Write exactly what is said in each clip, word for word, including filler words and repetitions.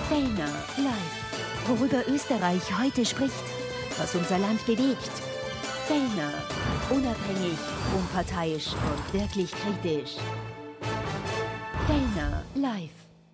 Fellner live. Worüber Österreich heute spricht, was unser Land bewegt. Fellner. Unabhängig, unparteiisch und wirklich kritisch. Fellner live.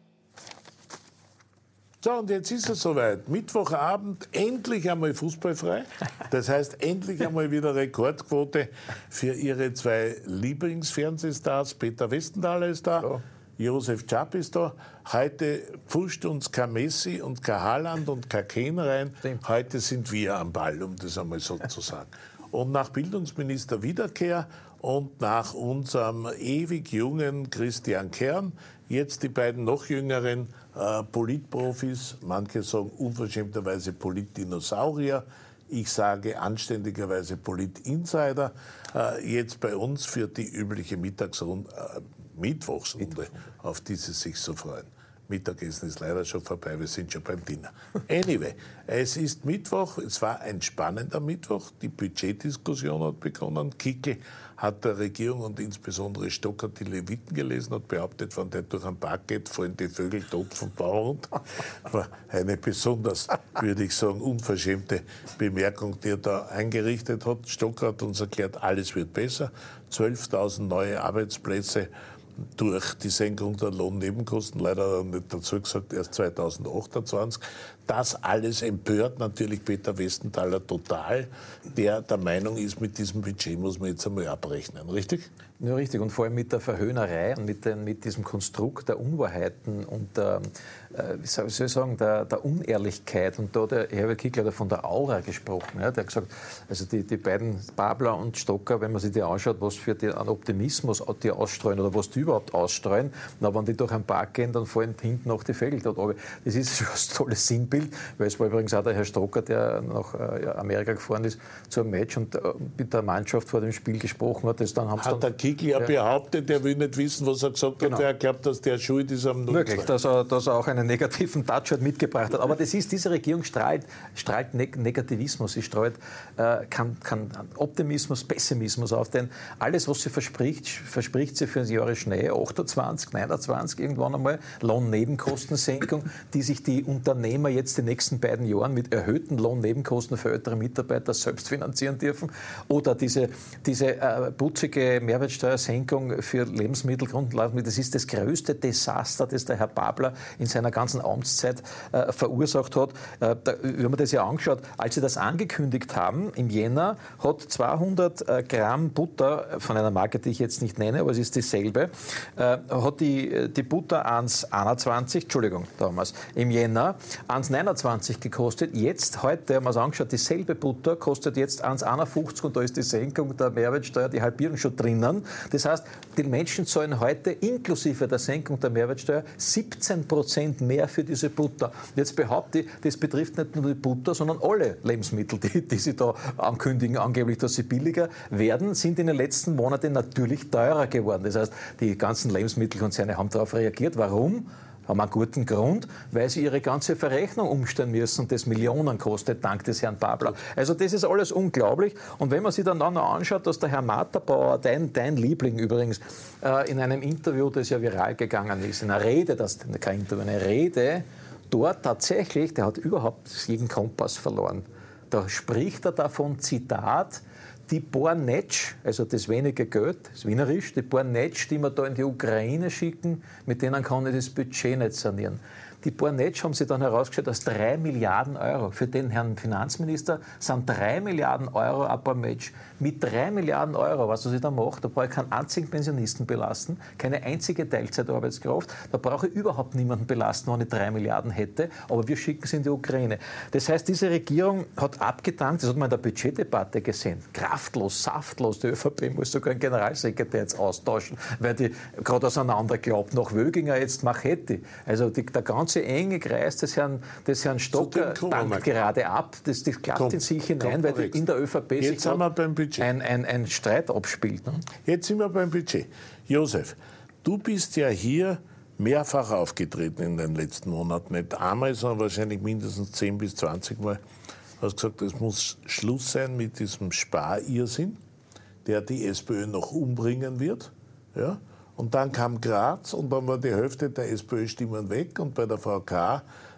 So, und jetzt ist es soweit. Mittwochabend, endlich einmal fußballfrei. Das heißt, endlich einmal wieder Rekordquote für Ihre zwei Lieblingsfernsehstars. Peter Westenthaler ist da, ja. Josef Czap ist da. Heute pfuscht uns kein Messi und kein Haaland und kein Kane rein. Stimmt. Heute sind wir am Ball, um das einmal so zu sagen. Und nach Bildungsminister Wiederkehr und nach unserem ewig jungen Christian Kern, jetzt die beiden noch jüngeren äh, Politprofis, manche sagen unverschämterweise Politdinosaurier, ich sage anständigerweise Politinsider, äh, jetzt bei uns für die übliche Mittagsrunde, äh, Mittwochsrunde, auf die Sie sich so freuen. Mittagessen ist leider schon vorbei, wir sind schon beim Dinner. Anyway, es ist Mittwoch, es war ein spannender Mittwoch, die Budgetdiskussion hat begonnen. Kickl hat der Regierung und insbesondere Stocker die Leviten gelesen und behauptet, wenn der durch ein Park geht, fallen die Vögel tot vom Baum runter. War eine besonders, würde ich sagen, unverschämte Bemerkung, die er da eingerichtet hat. Stocker hat uns erklärt, alles wird besser, zwölftausend neue Arbeitsplätze durch die Senkung der Lohnnebenkosten, leider hat er nicht dazu gesagt, erst zweitausendachtundzwanzig. Das alles empört natürlich Peter Westenthaler total, der der Meinung ist, mit diesem Budget muss man jetzt einmal abrechnen, richtig? Ja, richtig. Und vor allem mit der Verhöhnerei und mit, den, mit diesem Konstrukt der Unwahrheiten und der, äh, wie soll ich sagen, der, der Unehrlichkeit. Und da hat der Herbert Kickl von der Aura gesprochen. Ja, der hat gesagt, also die, die beiden Babler und Stocker, wenn man sich die anschaut, was für die, an Optimismus die ausstrahlen oder was die überhaupt ausstrahlen, na, wenn die durch einen Park gehen, dann fallen hinten noch die Vögel dort runter. Das ist schon ein tolles Sinnbild, weil es war übrigens auch der Herr Stocker, der nach äh, Amerika gefahren ist zu einem Match und äh, mit der Mannschaft vor dem Spiel gesprochen hat. Das dann haben hat der Kickl ja behauptet, er will nicht wissen, was er gesagt genau. hat, weil er glaubt, dass der schuld ist am Null. Möglich, dass er, dass er auch einen negativen Touch halt mitgebracht hat. Aber das ist, diese Regierung strahlt, strahlt Neg- Negativismus, sie strahlt äh, kann, kann Optimismus, Pessimismus auf, denn alles, was sie verspricht, verspricht sie für ein Jahr Schnee, achtundzwanzig, neunundzwanzig irgendwann einmal, Lohnnebenkostensenkung, die sich die Unternehmer jetzt die nächsten beiden Jahren mit erhöhten Lohnnebenkosten für ältere Mitarbeiter selbst finanzieren dürfen, oder diese, diese äh, putzige Mehrwertsteuersenkung für Lebensmittelgrundlagen. Das ist das größte Desaster, das der Herr Babler in seiner ganzen Amtszeit äh, verursacht hat. Äh, da, wenn man das ja angeschaut, als sie das angekündigt haben, im Jänner hat zweihundert äh, Gramm Butter von einer Marke, die ich jetzt nicht nenne, aber es ist dieselbe, äh, hat die, die Butter eins Komma einundzwanzig, Entschuldigung, damals, im Jänner eins Komma neunundzwanzig gekostet. Jetzt, heute, haben wir es angeschaut, dieselbe Butter kostet jetzt eins Komma einundfünfzig und da ist die Senkung der Mehrwertsteuer, die Halbierung schon drinnen. Das heißt, die Menschen zahlen heute inklusive der Senkung der Mehrwertsteuer siebzehn Prozent mehr für diese Butter. Jetzt behaupte ich, das betrifft nicht nur die Butter, sondern alle Lebensmittel, die, die sie da ankündigen, angeblich, dass sie billiger werden, sind in den letzten Monaten natürlich teurer geworden. Das heißt, die ganzen Lebensmittelkonzerne haben darauf reagiert. Warum? Haben einen guten Grund, weil sie ihre ganze Verrechnung umstellen müssen und das Millionen kostet, dank des Herrn Babler. Also das ist alles unglaublich. Und wenn man sich dann, dann noch anschaut, dass der Herr Matterbauer, dein, dein Liebling übrigens, äh, in einem Interview, das ja viral gegangen ist, in einer Rede, das kein Interview, eine Rede, dort tatsächlich, der hat überhaupt jeden Kompass verloren. Da spricht er davon, Zitat, die paar Netsch, also das wenige Geld, das Wienerisch, die paar Netsch, die wir da in die Ukraine schicken, mit denen kann ich das Budget nicht sanieren. Die paar Netsch haben sie dann herausgestellt als drei Milliarden Euro. Für den Herrn Finanzminister sind drei Milliarden Euro ein paar Match. Mit drei Milliarden Euro, was er da macht, da brauche ich keinen einzigen Pensionisten belasten, keine einzige Teilzeitarbeitskraft. Da brauche ich überhaupt niemanden belasten, wenn ich drei Milliarden hätte. Aber wir schicken sie in die Ukraine. Das heißt, diese Regierung hat abgedankt, das hat man in der Budgetdebatte gesehen, kraftlos, saftlos. Die ÖVP muss sogar einen Generalsekretär jetzt austauschen, weil die gerade auseinander glaubt. Nach Wöginger jetzt Machetti. Also die, der ganze enge Kreis des Herrn, des Herrn Stocker dankt gerade ab. Das, das klappt Komm, in sich hinein, weil die, in der ÖVP Jetzt sich wir beim Budget. Ein, ein, ein Streit abspielt. Ne? Jetzt sind wir beim Budget. Josef, du bist ja hier mehrfach aufgetreten in den letzten Monaten. Nicht einmal, sondern wahrscheinlich mindestens zehn bis zwanzig Mal. Du hast gesagt, es muss Schluss sein mit diesem Sparirrsinn, der die SPÖ noch umbringen wird. Ja? Und dann kam Graz und dann war die Hälfte der SPÖ-Stimmen weg und bei der V K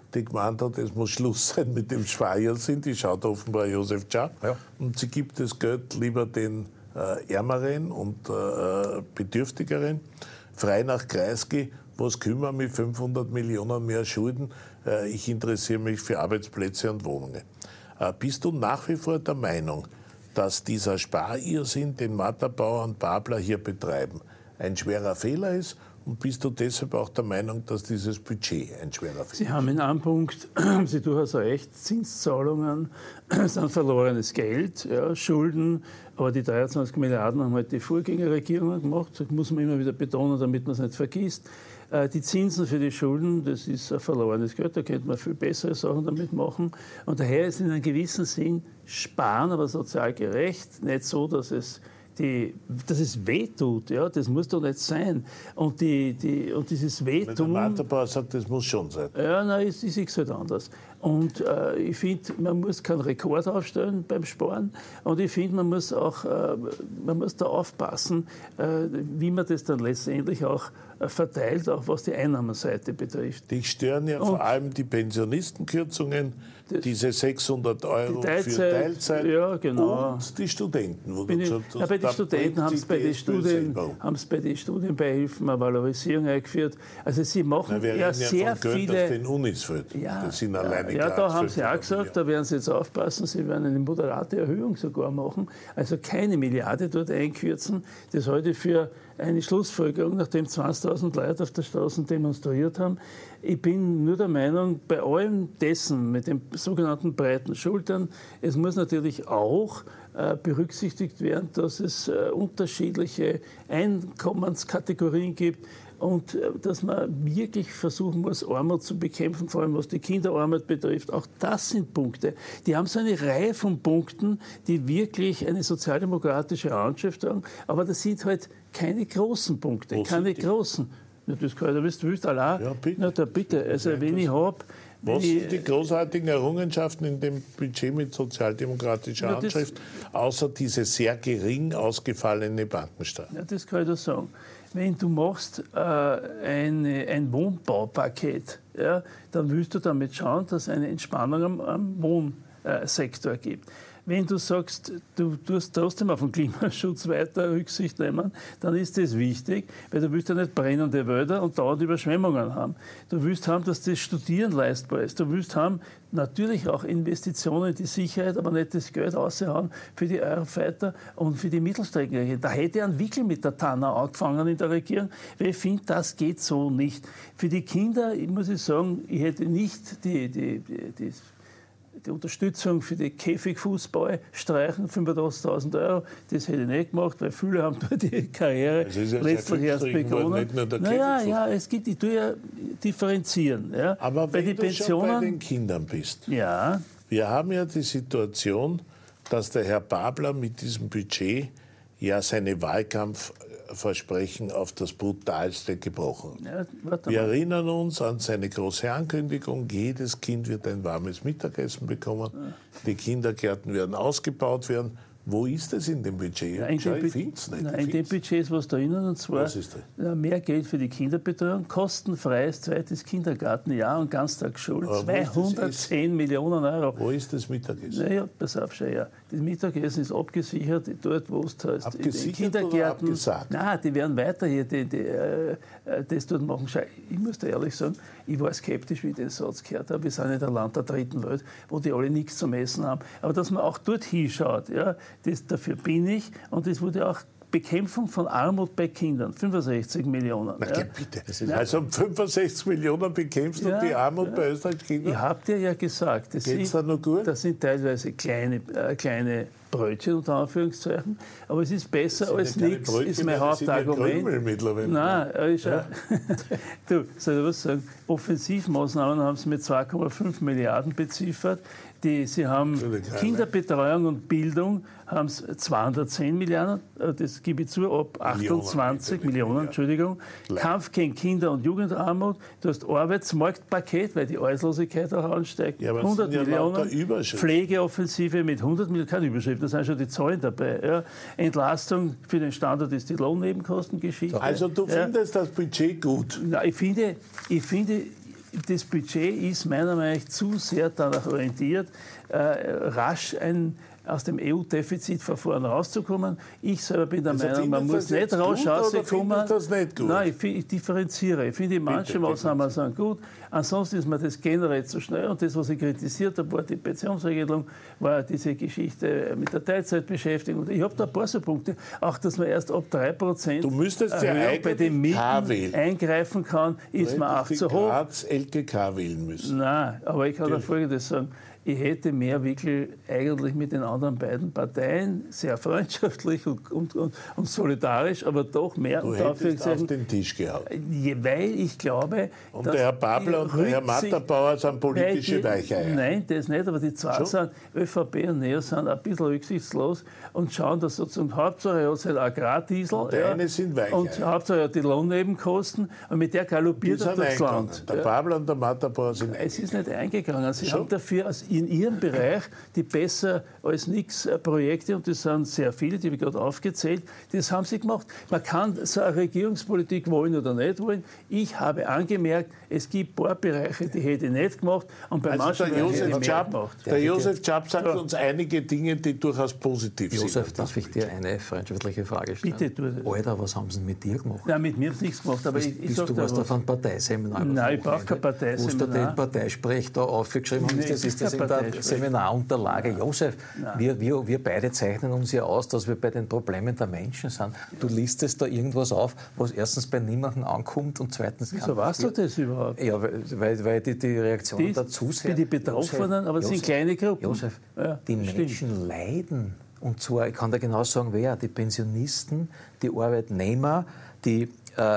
die gemeint hat, es muss Schluss sein mit dem Schweiersinn. Die schaut offenbar Josef Czar. Ja. Und sie gibt das Geld lieber den äh, Ärmeren und äh, Bedürftigeren. Frei nach Kreisky, was kümmern mit fünfhundert Millionen mehr Schulden? Äh, ich interessiere mich für Arbeitsplätze und Wohnungen. Äh, bist du nach wie vor der Meinung, dass dieser Sparirrsinn, den Matterbauer und Babler hier betreiben, ein schwerer Fehler ist? Und bist du deshalb auch der Meinung, dass dieses Budget ein schwerer Fehler ist? Sie haben in einem Punkt, haben Sie durchaus recht, Zinszahlungen sind verlorenes Geld, ja, Schulden, aber die dreiundzwanzig Milliarden haben halt die Vorgängerregierungen gemacht, das muss man immer wieder betonen, damit man es nicht vergisst. Die Zinsen für die Schulden, das ist ein verlorenes Geld, da könnte man viel bessere Sachen damit machen. Und daher ist in einem gewissen Sinn sparen, aber sozial gerecht, nicht so, dass es Die, dass es wehtut, ja, das muss doch nicht sein. Und, die, die, und dieses Wehtun... Der Matterbauer sagt, das muss schon sein. Ja, nein, ich, ich sehe es halt anders. Und äh, ich finde, man muss keinen Rekord aufstellen beim Sparen. Und ich finde, man muss auch äh, man muss da aufpassen, äh, wie man das dann letztendlich auch äh, verteilt, auch was die Einnahmenseite betrifft. Dich stören ja und vor allem die Pensionistenkürzungen, diese sechshundert Euro Teilzeit, für Teilzeit, ja, genau. und die Studenten. Wo Bin du ich, gesagt hast, ja, bei den Studenten haben es bei, bei den Studienbeihilfen eine Valorisierung eingeführt. Also sie machen Na, ja sehr ja von viele... Geld auf den Unis fällt. Ja, das sind ja, alleine ja da haben sie auch Milliarden. gesagt, da werden sie jetzt aufpassen, sie werden eine moderate Erhöhung sogar machen. Also keine Milliarde dort einkürzen. Das halte ich für eine Schlussfolgerung, nachdem zwanzigtausend Leute auf der Straße demonstriert haben. Ich bin nur der Meinung, bei allem dessen mit den sogenannten breiten Schultern, es muss natürlich auch äh, berücksichtigt werden, dass es äh, unterschiedliche Einkommenskategorien gibt und äh, dass man wirklich versuchen muss, Armut zu bekämpfen, vor allem was die Kinderarmut betrifft. Auch das sind Punkte. Die haben so eine Reihe von Punkten, die wirklich eine sozialdemokratische Anschrift haben, aber das sind halt keine großen Punkte, Wo keine großen. Ja, das kann ich, du willst allein. Ja, bitte. Na, da bitte. Also, wenn ich habe. Was sind die großartigen Errungenschaften in dem Budget mit sozialdemokratischer ja, Handschrift, außer diese sehr gering ausgefallene Bankensteuer? Ja, das kann ich dir sagen. Wenn du machst äh, eine, ein Wohnbaupaket, ja, dann willst du damit schauen, dass es eine Entspannung am, am Wohnsektor gibt. Wenn du sagst, du tust trotzdem auf den Klimaschutz weiter Rücksicht nehmen, dann ist das wichtig, weil du willst ja nicht brennende Wälder und dauernd Überschwemmungen haben. Du willst haben, dass das Studieren leistbar ist. Du willst haben natürlich auch Investitionen in die Sicherheit, aber nicht das Geld raushauen für die Eurofighter und für die Mittelstreckenregion. Da hätte ein Wickel mit der Tanner angefangen in der Regierung, weil ich finde, das geht so nicht. Für die Kinder, ich muss ich sagen, ich hätte nicht die, die, die, die die Unterstützung für die Käfigfußball streichen, fünfundachtzigtausend Euro, das hätte ich nicht gemacht, weil viele haben dort die Karriere ja letztlich erst begonnen. Nicht nur der naja, ja, es gibt, ich tue ja differenzieren. Ja. Aber bei wenn die du Pensionen, schon bei den Kindern bist, ja. wir haben ja die Situation, dass der Herr Babler mit diesem Budget ja seine Wahlkampfversprechen auf das Brutalste gebrochen hat. Ja, wir erinnern uns an seine große Ankündigung, jedes Kind wird ein warmes Mittagessen bekommen, ja. Die Kindergärten werden ausgebaut werden. Wo ist das in dem Budget? Ja, in Schau, dem ich find's nicht. Nein, in dem Budget ist was drinnen, und zwar was ist das? Mehr Geld für die Kinderbetreuung, kostenfreies zweites Kindergartenjahr und Ganztagsschule, zweihundertzehn Millionen Euro. Wo ist das Mittagessen? Naja, pass auf, schau her. Das Mittagessen ist abgesichert, dort wo es heißt. Abgesichert Kindergärten, oder abgesagt? Nein, die werden weiter hier die, die, äh, das dort machen. Schau, ich muss dir ehrlich sagen, ich war skeptisch, wie ich den Satz gehört habe. Wir sind in der Land der dritten Welt, wo die alle nichts zum Essen haben. Aber dass man auch dort hinschaut, ja, das, dafür bin ich. Und es wurde auch Bekämpfung von Armut bei Kindern, fünfundsechzig Millionen. Na, ja. bitte. Also um fünfundsechzig Millionen bekämpfst du ja, die Armut ja. bei Österreichs Kindern? Ich habe dir ja gesagt, das Geht's sind, da noch gut? das sind teilweise kleine, äh, kleine Brötchen, unter Anführungszeichen, aber es ist besser als nichts, ist mein Hauptargument. Nein, ist ja. Du, soll ich was sagen? Offensivmaßnahmen haben sie mit zwei Komma fünf Milliarden beziffert. Die, sie haben Kinderbetreuung und Bildung haben es zweihundertzehn Milliarden, das gebe ich zu, ab achtundzwanzig Millionen, Millionen Entschuldigung. Leid. Kampf gegen Kinder- und Jugendarmut, du hast Arbeitsmarktpaket, weil die Arbeitslosigkeit auch ansteigt, ja, hundert ja Millionen, Pflegeoffensive mit hundert Millionen, keine Überschrift, da sind schon die Zahlen dabei. Ja. Entlastung für den Standort ist die Lohnnebenkostengeschichte. Also du findest ja. das Budget gut? Na, ich finde, ich finde das Budget ist meiner Meinung nach zu sehr danach orientiert, äh, rasch ein aus dem E U-Defizitverfahren rauszukommen. Ich selber bin der also Meinung, man muss nicht raus rauskommen. Das nicht gut? Nein, ich, ich differenziere. Ich finde, manche Bitte, Maßnahmen sind gut. Ansonsten ist mir das generell zu schnell. Und das, was ich kritisiert habe, war die Pensionsregelung, war diese Geschichte mit der Teilzeitbeschäftigung. Und ich habe da ein paar so Punkte. Auch, dass man erst ab drei Prozent du müsstest ja bei den Mieten eingreifen kann, ist man auch zu hoch. Graz L K K wählen müssen. Nein, aber ich kann da Folgendes sagen. Ich hätte mehr wirklich eigentlich mit den anderen beiden Parteien sehr freundschaftlich und, und, und, und solidarisch, aber doch mehr. Du hättest auf den Tisch gehauen. Weil ich glaube, und der Herr Babler und der Herr Matterbauer sind politische Weicheier. Nein, das nicht, aber die zwei sind, ÖVP und Neo, sind ein bisschen rücksichtslos und schauen, dass sozusagen Hauptsache er hat halt Agrardiesel. Und der eine sind Weicheier. Und Hauptsache er hat die Lohnnebenkosten und mit der galoppiert er durchs Land. Der Babler und der Matterbauer sind eingegangen. Es ist nicht eingegangen. Sie Schon? haben dafür als in ihrem Bereich die besser als nichts Projekte, und das sind sehr viele, die habe ich gerade aufgezählt, das haben sie gemacht. Man kann so eine Regierungspolitik wollen oder nicht wollen. Ich habe angemerkt, es gibt ein paar Bereiche, die hätte ich nicht gemacht, und bei also manchen der Josef Job, gemacht. Der Josef Czap sagt ja. uns einige Dinge, die durchaus positiv Josef, sind. Josef, darf ich dir eine freundschaftliche Frage stellen? Bitte, tu das. Alter, was haben sie denn mit dir gemacht? Nein, mit mir haben sie nichts gemacht. Aber bist, ich, ich bist sag du warst auf einem Parteiseminar? Nein, ich brauche kein Parteiseminar. Wo du den Parteisprech da aufgeschrieben hast, nee, das ist das in der Seminarunterlage. Ja. Josef, wir, wir, wir beide zeichnen uns ja aus, dass wir bei den Problemen der Menschen sind. Du listest da irgendwas auf, was erstens bei niemandem ankommt und zweitens... Wieso weißt du das überhaupt? Ja, weil, weil die, die Reaktionen dazu sind... Für die Betroffenen, Josef, aber es sind kleine Gruppen. Josef, ja, die Menschen stimmt. leiden. Und zwar, ich kann da genau sagen, wer? Die Pensionisten, die Arbeitnehmer, die...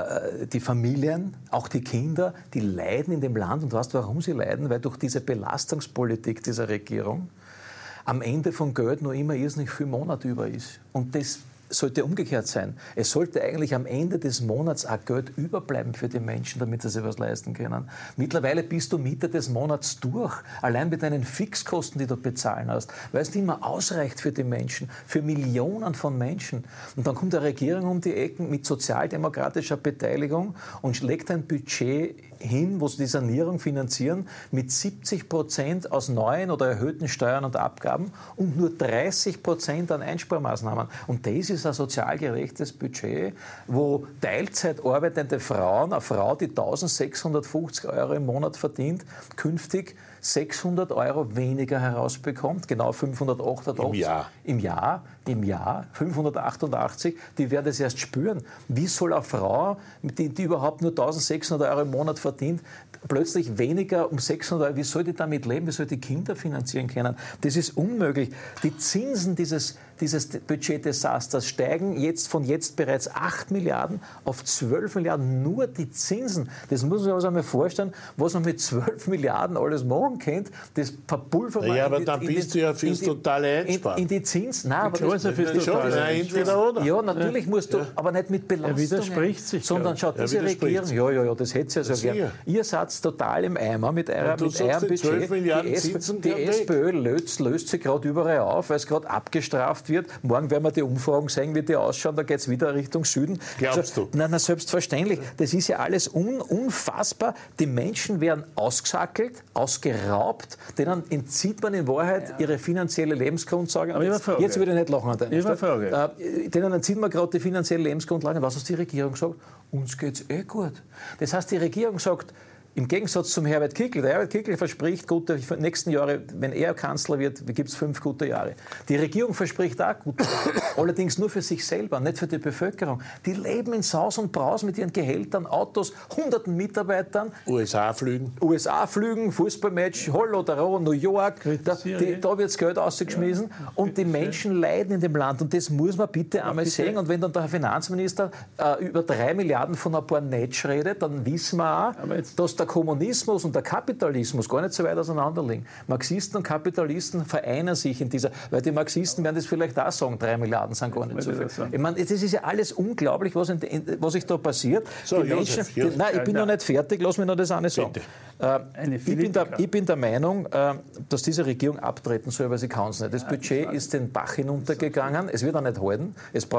die Familien, auch die Kinder, die leiden in dem Land. Und weißt du, warum sie leiden? Weil durch diese Belastungspolitik dieser Regierung am Ende von Geld noch immer irrsinnig viel Monat über ist. Und das sollte umgekehrt sein. Es sollte eigentlich am Ende des Monats auch Geld überbleiben für die Menschen, damit sie sich was leisten können. Mittlerweile bist du Mitte des Monats durch, allein mit deinen Fixkosten, die du bezahlen hast, weil es nicht mehr ausreicht für die Menschen, für Millionen von Menschen. Und dann kommt eine Regierung um die Ecken mit sozialdemokratischer Beteiligung und schlägt ein Budget hin, wo sie die Sanierung finanzieren, mit siebzig Prozent aus neuen oder erhöhten Steuern und Abgaben und nur dreißig Prozent an Einsparmaßnahmen. Und das ist ein sozial gerechtes Budget, wo Teilzeit arbeitende Frauen, eine Frau, die eintausendsechshundertfünfzig Euro im Monat verdient, künftig sechshundert Euro weniger herausbekommt, genau fünfhundertachtundachtzig im Jahr. Im Jahr, im Jahr, fünfhundertachtundachtzig, die werden es erst spüren. Wie soll eine Frau, die, die überhaupt nur eintausendsechshundert Euro im Monat verdient, plötzlich weniger um sechshundert Euro, wie soll die damit leben, wie soll die Kinder finanzieren können? Das ist unmöglich. Die Zinsen dieses, dieses Budgetdesasters steigen jetzt von jetzt bereits acht Milliarden auf zwölf Milliarden, nur die Zinsen. Das muss man sich einmal vorstellen, was man mit zwölf Milliarden alles machen könnte, das verpulvert man. Ja, aber dann bist du ja fürs totale Einsparen. In, in die Zinsen. Nein, aber das, das, das, schon, nein, entweder oder. Ja, natürlich musst du, ja. aber nicht mit Belastungen. Er widerspricht sich. Sondern schaut, diese ja, Regierung, ja, ja, ja, das hätte sie ja so gern. Ihr seid total im Eimer mit eurem, mit eurem Budget. Die, S die SPÖ löst, löst sich gerade überall auf, weil es gerade abgestraft wird. Morgen werden wir die Umfragen sehen, wie die ausschauen, da geht es wieder Richtung Süden. Glaubst du? Nein, na, selbstverständlich. Das ist ja alles un, unfassbar. Die Menschen werden ausgesackelt, ausgeraubt, denen entzieht man in Wahrheit ja. ihre finanzielle Lebensgrundlage. Aber jetzt, jetzt würde ich nicht lachen an deiner Stelle. Frage. Äh, denen entzieht man gerade die finanzielle Lebensgrundlage. Was hat die Regierung gesagt? Uns geht's eh gut. Das heißt, die Regierung sagt, im Gegensatz zum Herbert Kickl, der Herbert Kickl verspricht, gute, für die nächsten Jahre, wenn er Kanzler wird, gibt es fünf gute Jahre. Die Regierung verspricht auch gute Jahre, allerdings nur für sich selber, nicht für die Bevölkerung. Die leben in Saus und Braus mit ihren Gehältern, Autos, hunderten Mitarbeitern. U S A-Flügen. U S A-Flügen, Fußballmatch, Hollo, Daro, New York, da, die, da wird das Geld ausgeschmissen ja. und die Menschen leiden in dem Land. Und das muss man bitte ja, einmal bitte. sehen. Und wenn dann der Finanzminister äh, über drei Milliarden von ein paar Netsch redet, dann wissen wir auch, dass der Kommunismus und der Kapitalismus gar nicht so weit auseinander liegen. Marxisten und Kapitalisten vereinen sich in dieser, weil die Marxisten werden das vielleicht auch sagen, drei Milliarden sind gar nicht so viel. Ich meine, das ist ja alles unglaublich, was, in, in, was sich da passiert. So, die Josef, Menschen, Josef. Die, nein, ich bin ja, noch nicht fertig, lass mich noch das eine sagen. Äh, ich, bin der, ich bin der Meinung, äh, dass diese Regierung abtreten soll, weil sie kann es nicht. Das Budget ist den Bach hinuntergegangen, es wird auch nicht halten, es braucht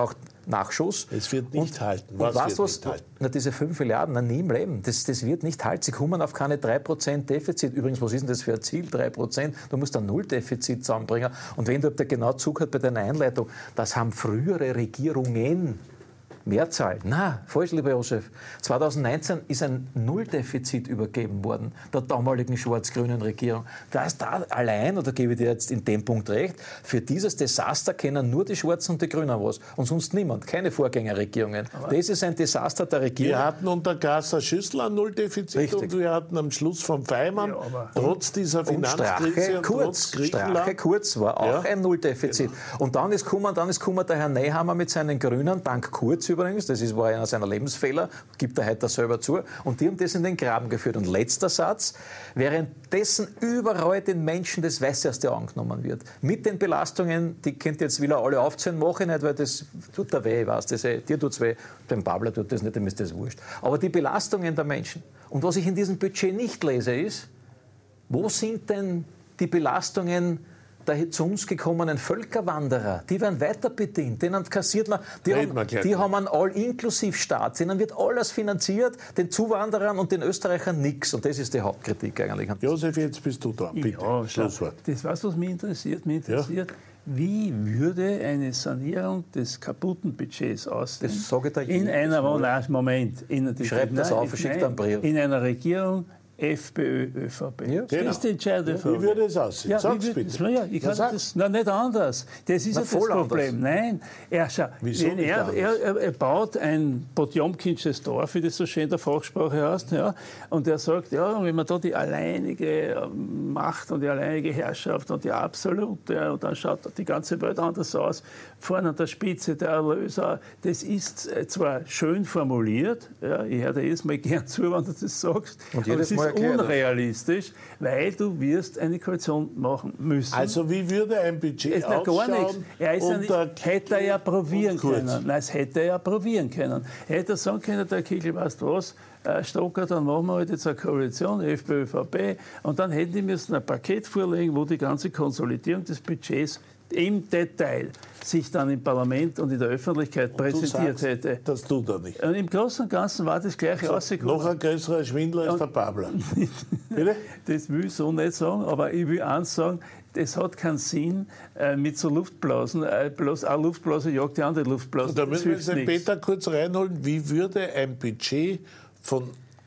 Nachschuss. Es wird nicht und, halten. Was und wird was, nicht halten? Na, diese fünf Milliarden, na, nie im Leben. Das, das wird nicht halten. Sie kommen auf keine drei Prozent Defizit. Übrigens, was ist denn das für ein Ziel? drei Prozent. Du musst ein Null-Defizit zusammenbringen. Und wenn du da genau zugehört bei deiner Einleitung, das haben frühere Regierungen Mehrzahl. Nein, falsch, lieber Josef. zweitausendneunzehn ist ein Nulldefizit übergeben worden, der damaligen schwarz-grünen Regierung. Da ist da allein, oder gebe ich dir jetzt in dem Punkt recht, für dieses Desaster kennen nur die Schwarzen und die Grünen was. Und sonst niemand. Keine Vorgängerregierungen. Aber das ist ein Desaster der Regierung. Wir hatten unter Gasser Schüssel ein Nulldefizit. Richtig. Und wir hatten am Schluss von Feimann, ja, trotz dieser Finanzkrise und Kurz, trotz Griechenland, Strache Kurz war auch ja. ein Nulldefizit. Genau. Und dann ist gekommen, dann ist gekommen der Herr Nehammer mit seinen Grünen, dank Kurz übrigens, das ist, war einer seiner Lebensfehler, gibt er heute selber zu, und die haben das in den Graben geführt. Und letzter Satz, währenddessen überall den Menschen das Weißerste angenommen wird, mit den Belastungen, die könnt ihr jetzt wieder alle aufzählen, mache ich nicht, weil das tut der weh, ich weiß, das, dir tut es weh, dem Pablo tut das nicht, dem ist das wurscht. Aber die Belastungen der Menschen, und was ich in diesem Budget nicht lese, ist, wo sind denn die Belastungen der zu uns gekommenen Völkerwanderer? Die werden weiter bedient, denen kassiert man, die, haben, die haben einen All-Inklusiv-Staat, denen wird alles finanziert, den Zuwanderern und den Österreichern nichts. Und das ist die Hauptkritik eigentlich. Josef, jetzt bist du dran, bitte. Ja, Schlusswort. Das was, was mich interessiert. Mich interessiert, ja. Wie würde eine Sanierung des kaputten Budgets aussehen? Das sage ich da in einer Wohnung, Moment, in, schreibt das auf, schickt einen Brief. In einer Regierung FPÖ, ÖVP. Ja, das genau. ist die entscheidende Frage. Wie würde es aussehen? Ja, Sag's würde, bitte. Ja, ich kann ja, das, na, nicht anders. Das ist na, ja das Problem. Anders. Nein, er, schau, wenn er, er, er baut ein Potjomkinsches Dorf, wie das so schön in der Fachsprache heißt, ja, und er sagt, ja, wenn man da die alleinige Macht und die alleinige Herrschaft und die absolute, ja, und dann schaut die ganze Welt anders aus, vorne an der Spitze der Erlöser, das ist zwar schön formuliert, ja, ich höre dir jedes Mal gern zu, wenn du das sagst, und aber es ist erklärt. unrealistisch, weil du wirst eine Koalition machen müssen. Also wie würde ein Budget es ausschauen? Gar nichts. Er ist ja nicht, hätte er ja probieren können. Nein, das hätte er ja probieren können. Hätte er sagen können, der Kickl, weißt du was, äh, Stocker, dann machen wir halt jetzt eine Koalition, FPÖ, ÖVP, und dann hätten die müssen ein Paket vorlegen, wo die ganze Konsolidierung des Budgets im Detail sich dann im Parlament und in der Öffentlichkeit und präsentiert sagst, hätte. Das tut er nicht. Und im Großen und Ganzen war das gleiche so, rausgekommen. Noch ein größerer Schwindler als der Pablo. Bitte? Das will ich so nicht sagen, aber ich will eins sagen, es hat keinen Sinn, äh, mit so Luftblasen, äh, bloß eine Luftblase jagt die andere Luftblase. Da müssen wir jetzt den Peter kurz reinholen. Wie würde ein Budget von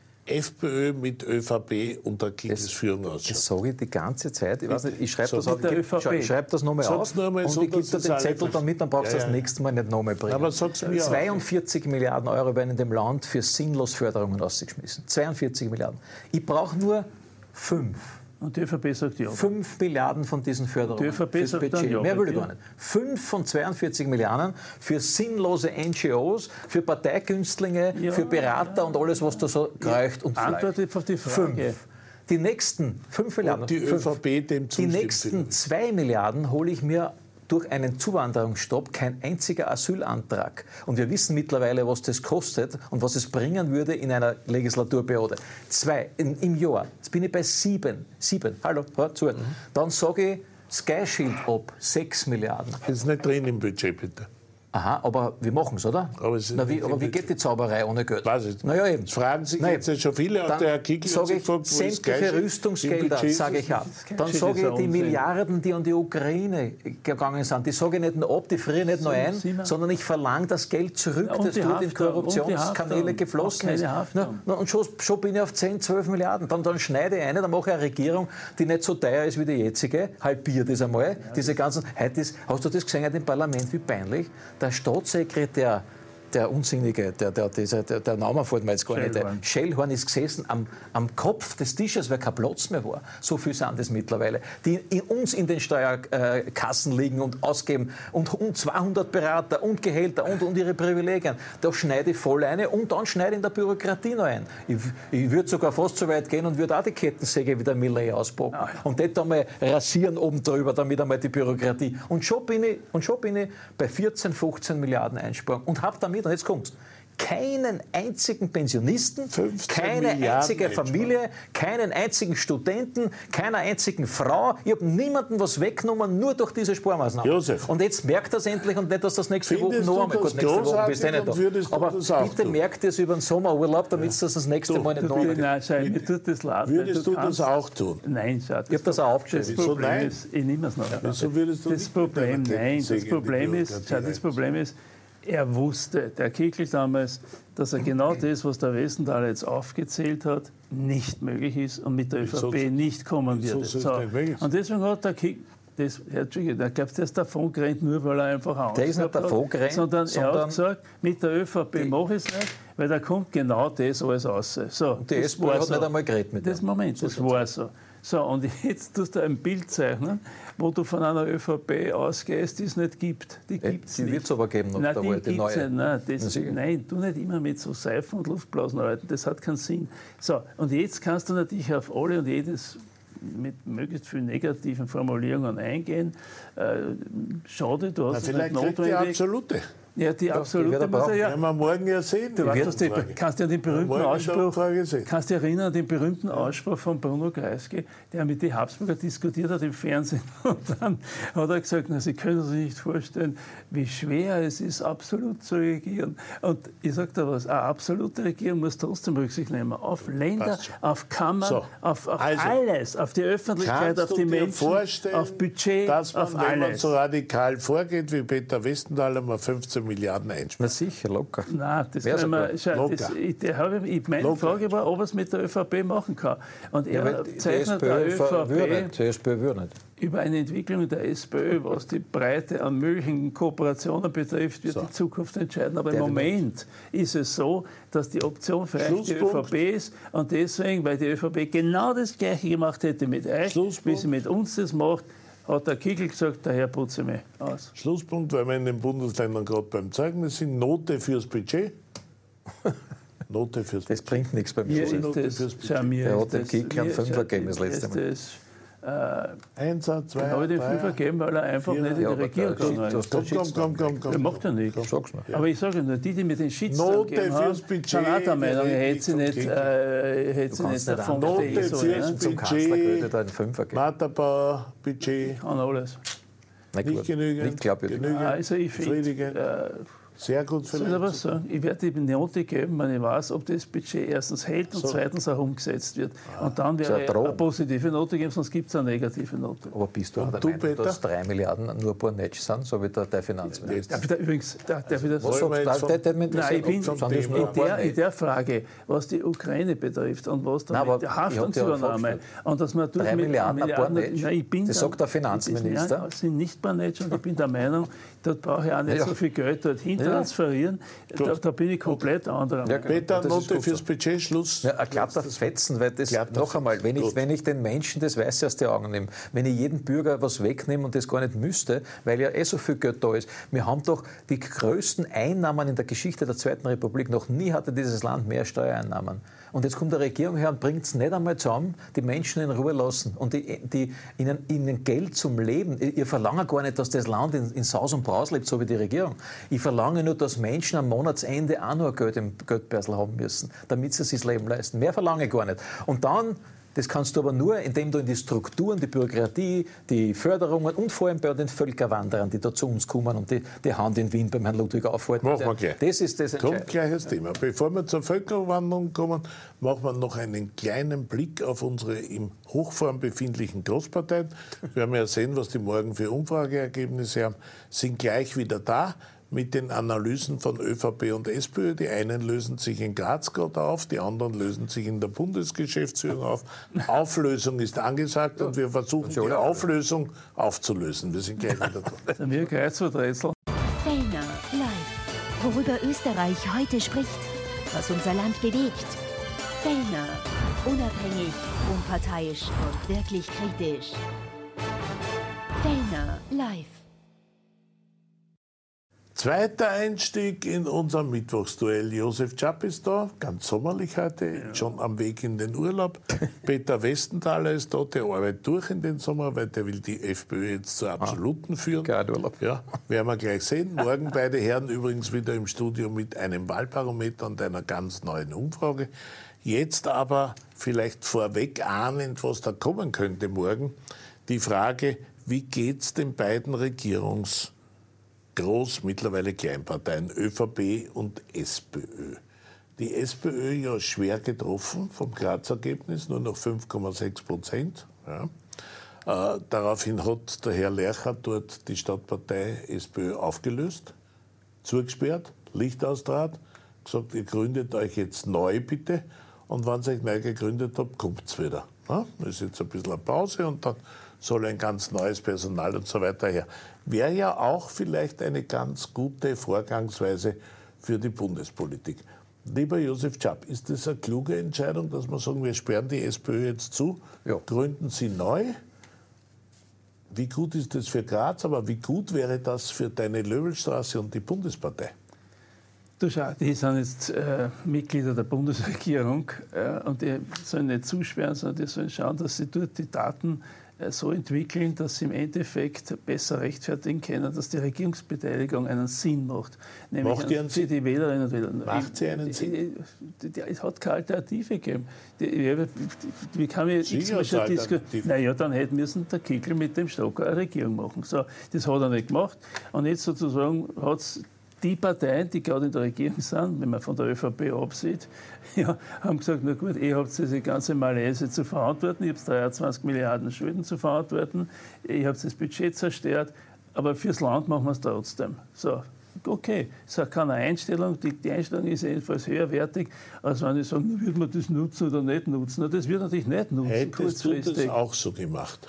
FPÖ mit ÖVP unter Kickls Führung ausschauen? Das sage ich die ganze Zeit. Ich, weiß nicht, ich schreibe so das, auf, ich, ich schreib das nochmal auf noch mal und so, ich gebe dir den Zettel dann mit, dann brauchst du ja, ja. das nächste Mal nicht nochmal bringen. Aber sag's mir zweiundvierzig auch. Milliarden Euro werden in dem Land für sinnlos Förderungen rausgeschmissen. zweiundvierzig Milliarden. Ich brauche nur fünf. Und die ÖVP sagt ja. Fünf Milliarden von diesen Förderungen. Die ÖVP sagt dann ja. Mehr will ich gar nicht. Fünf von zweiundvierzig Milliarden für sinnlose N G Os, für Parteigünstlinge, ja, für Berater ja. und alles, was da so kreucht und fleicht. Antwort auf die Frage. Fünf. Die nächsten fünf Milliarden. Und die fünf, ÖVP dem Die nächsten zwei Milliarden hole ich mir durch einen Zuwanderungsstopp, kein einziger Asylantrag. Und wir wissen mittlerweile, was das kostet und was es bringen würde in einer Legislaturperiode. Zwei, in, im Jahr. Jetzt bin ich bei sieben. Sieben. Hallo, hör zu. Mhm. Dann sage ich Sky Shield ab, sechs Milliarden. Das ist nicht drin im Budget, bitte. Aha, aber wir machen es, oder? Aber, es Na, wie, aber wie geht die Zauberei ohne Geld? Weiß ich. Na ja, eben. Das fragen sich Nein, jetzt ja schon viele. Dann der Herr Kickl sage ich, gefragt, sämtliche Rüstungsgelder sage ich ab. Dann sage ich, die Milliarden, die an die Ukraine gegangen sind, die sage ich nicht nur ab, die friere nicht nur ein, sondern ich verlange das Geld zurück, ja, das dort in Korruptionskanäle geflossen ist. Na, na, und schon, schon bin ich auf zehn, zwölf Milliarden. Dann, dann schneide ich eine, dann mache ich eine Regierung, die nicht so teuer ist wie die jetzige, halbiert das einmal. Ja, diese ganzen, heute ist, hast du das gesehen im Parlament, wie peinlich? Der Staatssekretär Der, der Unsinnige, der, der, dieser, der, der Name fällt mir jetzt gar nicht. Der Schellhorn ist gesessen am, am Kopf des Tisches, weil kein Platz mehr war. So viel sind das mittlerweile. Die in uns in den Steuerkassen liegen und ausgeben. Und, und zweihundert Berater und Gehälter und, und ihre Privilegien. Da schneide ich voll eine und dann schneide ich in der Bürokratie noch ein. Ich, ich würde sogar fast so weit gehen und würde auch die Kettensäge wieder Millet auspacken. Ah, ja. Und das einmal rasieren oben drüber, damit einmal die Bürokratie. Und schon bin ich, und schon bin ich bei vierzehn, fünfzehn Milliarden Einsparungen und habe damit, und jetzt kommt's, keinen einzigen Pensionisten, keine Milliarden einzige Menschen. Familie, keinen einzigen Studenten, keiner einzigen Frau. Ich habe niemandem was weggenommen, nur durch diese Sparmaßnahmen. Josef. Und jetzt merkt er es endlich und nicht, dass das nächste Woche Findest noch du einmal... das Gut, nächste Woche bist du eh großartig nicht und würdest da. du Aber das auch bitte tun? merkt es über den Sommerurlaub, damit es das nächste Du, Mal nicht du, noch einmal... Nein, schau, mir tut das leid. weil Würdest du kannst- das auch tun? Nein, schau, das, Ich habe das auch das aufgeschrieben. Wieso Problem nein? ist, ich nehme es noch. Wieso würdest du das nicht Problem, mit deiner nein, das Kettensäge in die Problem ist, Bürokratie schau, das rein? Problem ist, er wusste, der Kickl damals, dass er genau das, was der Westenthaler jetzt aufgezählt hat, nicht möglich ist und mit der Wieso- ÖVP nicht kommen wieso wird. soll es nicht möglich sein? Und deswegen hat der Kickl, das, Herr Entschuldige, der glaubt, der ist davon gerannt, nur weil er einfach Angst Der ist nicht gehabt hat, davon gerannt, sondern er sondern hat gesagt, mit der ÖVP mache ich es nicht, weil da kommt genau das alles raus. So, Die das SPÖ war hat so. nicht einmal geredet mit Das ihm. Moment, das war so. So, und jetzt tust du ein Bild zeichnen, wo du von einer ÖVP ausgehst, die es nicht gibt. Die gibt es Die nicht. wird es aber geben noch, Nein, der die alte, gibt's neue. nicht. Nein, Na das, sicher. nein, tu nicht immer mit so Seifen und Luftblasen arbeiten, das hat keinen Sinn. So, und jetzt kannst du natürlich auf alle und jedes mit möglichst vielen negativen Formulierungen eingehen. Äh, schade, du Na, hast es nicht vielleicht kriegt die notwendig. absolute. Ja, die die wird absolute er muss er brauchen. ja. Werden wir morgen ja sehen. Du weißt, die was die, Umfrage. kannst du an den berühmten Morgen in der Ausspruch, Umfrage sehen. kannst du dich erinnern an den berühmten Ausspruch von Bruno Kreisky, der mit den Habsburger diskutiert hat im Fernsehen. Und dann hat er gesagt, na, Sie können sich nicht vorstellen, wie schwer es ist, absolut zu regieren. Und ich sage da was, eine absolute Regierung muss trotzdem Rücksicht nehmen auf Länder, Passt schon. auf Kammern, So, auf, auf also, alles, auf die Öffentlichkeit, Kannst auf du die dir Menschen, vorstellen, auf Budget, dass man, auf wenn man alles. so radikal vorgeht wie Peter Westenthaler, mal fünfzehn Milliarden einspart? Na sicher, locker. Nein, das Wer kann man, sogar? schau, das, Locker. ich, der habe, ich, meine Locker. Frage war, ob er es mit der ÖVP machen kann. Und er Ja, weil die zeichnet der SPÖ würde ÖVP nicht. Die SPÖ würde nicht. über eine Entwicklung der SPÖ, was die Breite an möglichen Kooperationen betrifft, wird So. die Zukunft entscheiden. Aber Der im Moment ist es so, dass die Option für euch die Schlusspunkt. ÖVP ist. Und deswegen, weil die ÖVP genau das Gleiche gemacht hätte mit euch, Schlusspunkt. wie sie mit uns das macht, hat der Kickl gesagt, daher putze ich mich aus. Schlusspunkt, weil wir in den Bundesländern gerade beim Zeugnis sind, Note fürs Budget. Note fürs Das Budget. bringt nichts bei Mir mir. ist Note das, fürs Budget. schau, mir Der ist hat dem das- Kickl einen mir- Fünfer schau, gegeben das letzte ist Mal. das, äh, Einser, zwei, habe ich den Fünfer gegeben, weil er einfach Vierer. nicht in Ja, die aber Regierung der gegangen Shit- ist. das- Komm, komm, komm, komm, komm. Der macht ja nichts. Sag's mir. Aber ich sage nur, die, die mit den Shitstorm Note gegeben haben, fürs Budget, sind auch der Meinung, er hätte sie die nicht, Kritik äh, hätte sie kannst nicht nicht davon Note stehen sollen. fürs Ne? Zum Budget. Kanzler könnte da einen Fünfer geben. Matterbauer, Budget, Kann alles. Nicht, nicht gut. genügend. Nicht glaubwürdig. genügend, Also ich finde, befriedigend. äh, Sehr gut soll ich aber vielleicht. sagen, ich werde die Note geben, wenn ich weiß, ob das Budget erstens hält und So. zweitens auch umgesetzt wird. Und dann ist werde eine ich Drohung. eine positive Note geben, sonst gibt es eine negative Note. Aber bist du auch der du, Meinung, Peter? dass drei Milliarden nur ein paar Netsch sind, so wie der, der Finanzminister? Darf ich da übrigens, darf darf ich das Was Wollen wir sagst jetzt du? vom- Der- der mit- Nein, ich bin sind das vom nur Thema- ein in paar der, in Netsch? der Frage, was die Ukraine betrifft und was da Nein, mit aber der ich hab dir ja Haftungsübernahme vorgestellt. und dass man durch Drei mit Milliarden, ein paar Milliarden, Netsch. Nein, ich bin Das da- sagt der Finanzminister. Ja, sind nicht paar Netsch und ich bin der Meinung, dort brauche ich auch nicht Ja. so viel Geld dorthin Ja. transferieren. Da, da bin ich komplett anderer Ja, Meinung. Peter, Das ist Note gut fürs so. Budget, Schluss. Ja, ein glatter Fetzen, weil das, Glatter noch einmal, wenn ich, Gut. wenn ich den Menschen das Weiße aus den Augen nehme, wenn ich jedem Bürger was wegnehme und das gar nicht müsste, weil ja eh so viel Geld da ist. Wir haben doch die größten Einnahmen in der Geschichte der Zweiten Republik. Noch nie hatte dieses Land mehr Steuereinnahmen. Und jetzt kommt die Regierung her und bringt es nicht einmal zusammen, die Menschen in Ruhe lassen und die, die ihnen, ihnen Geld zum Leben. Ihr verlangt gar nicht, dass das Land in, in Saus und Braus lebt, so wie die Regierung. Ich verlange nur, dass Menschen am Monatsende auch noch Geld im Geldbörsel haben müssen, damit sie sich das Leben leisten. Mehr verlange ich gar nicht. Und dann, das kannst du aber nur, indem du in die Strukturen, die Bürokratie, die Förderungen und vor allem bei den Völkerwanderern, die da zu uns kommen und die, die Hand in Wien beim Herrn Ludwig aufhalten. Machen wir gleich. Das ist das Kommt Entscheidende. gleich das Thema. Bevor wir zur Völkerwanderung kommen, machen wir noch einen kleinen Blick auf unsere im Hochform befindlichen Großparteien. Wir haben ja sehen, was die morgen für Umfrageergebnisse haben, sind gleich wieder da mit den Analysen von ÖVP und SPÖ. Die einen lösen sich in Graz gerade auf, die anderen lösen sich in der Bundesgeschäftsführung auf. Auflösung ist angesagt und wir versuchen, die Auflösung aufzulösen. Wir sind gleich wieder da. Sind wir Kreuzworträtsel? Fellner live. Worüber Österreich heute spricht. Was unser Land bewegt. Fellner. Unabhängig, unparteiisch und wirklich kritisch. Fellner live. Zweiter Einstieg in unser Mittwochsduell. Josef Czap ist da, ganz sommerlich heute, ja. schon am Weg in den Urlaub. Peter Westenthaler ist da, der arbeitet durch in den Sommer, weil der will die FPÖ jetzt zur absoluten ah, führen. Urlaub. Ja, werden wir gleich sehen. Morgen beide Herren übrigens wieder im Studio mit einem Wahlbarometer und einer ganz neuen Umfrage. Jetzt aber vielleicht vorweg ahnend, was da kommen könnte morgen, die Frage, wie geht's den beiden Regierungs- Groß-, mittlerweile Kleinparteien, ÖVP und SPÖ. Die SPÖ ja schwer getroffen vom Graz-Ergebnis, nur noch fünf Komma sechs Prozent. Ja. Äh, daraufhin hat der Herr Lercher dort die Stadtpartei SPÖ aufgelöst, zugesperrt, Licht austrat, gesagt, ihr gründet euch jetzt neu bitte und wenn ihr euch neu gegründet habt, kommt's wieder. Ja. Das ist jetzt ein bisschen eine Pause und dann soll ein ganz neues Personal und so weiter her. Wäre ja auch vielleicht eine ganz gute Vorgangsweise für die Bundespolitik. Lieber Josef Czap, ist das eine kluge Entscheidung, dass wir sagen, wir sperren die SPÖ jetzt zu, ja. gründen sie neu? Wie gut ist das für Graz, aber wie gut wäre das für deine Löwelstraße und die Bundespartei? Du schau, die sind jetzt äh, Mitglieder der Bundesregierung äh, und die sollen nicht zusperren, sondern die sollen schauen, dass sie dort die Daten äh, so entwickeln, dass sie im Endeffekt besser rechtfertigen können, dass die Regierungsbeteiligung einen Sinn macht. Nämlich macht die einen für die Wählerinnen und Wähler. Macht sie einen Sinn? Es hat keine Alternative gegeben. Wie kann ich x-mal schon diskutieren? Naja, dann hätten müssen der Kickl mit dem Stocker eine Regierung machen. So, das hat er nicht gemacht. Und jetzt sozusagen hat es die Parteien, die gerade in der Regierung sind, wenn man von der ÖVP absieht, ja, haben gesagt, na gut, ihr habt diese ganze Malaise zu verantworten, ihr habt dreiundzwanzig Milliarden Schulden zu verantworten, ihr habt das Budget zerstört, aber fürs Land machen wir es trotzdem. So, okay, es hat keine Einstellung, die, die Einstellung ist jedenfalls höherwertig, als wenn ich sage, wird man das nutzen oder nicht nutzen. Das wird natürlich nicht nutzen, hättest kurzfristig. Hättest du das auch so gemacht?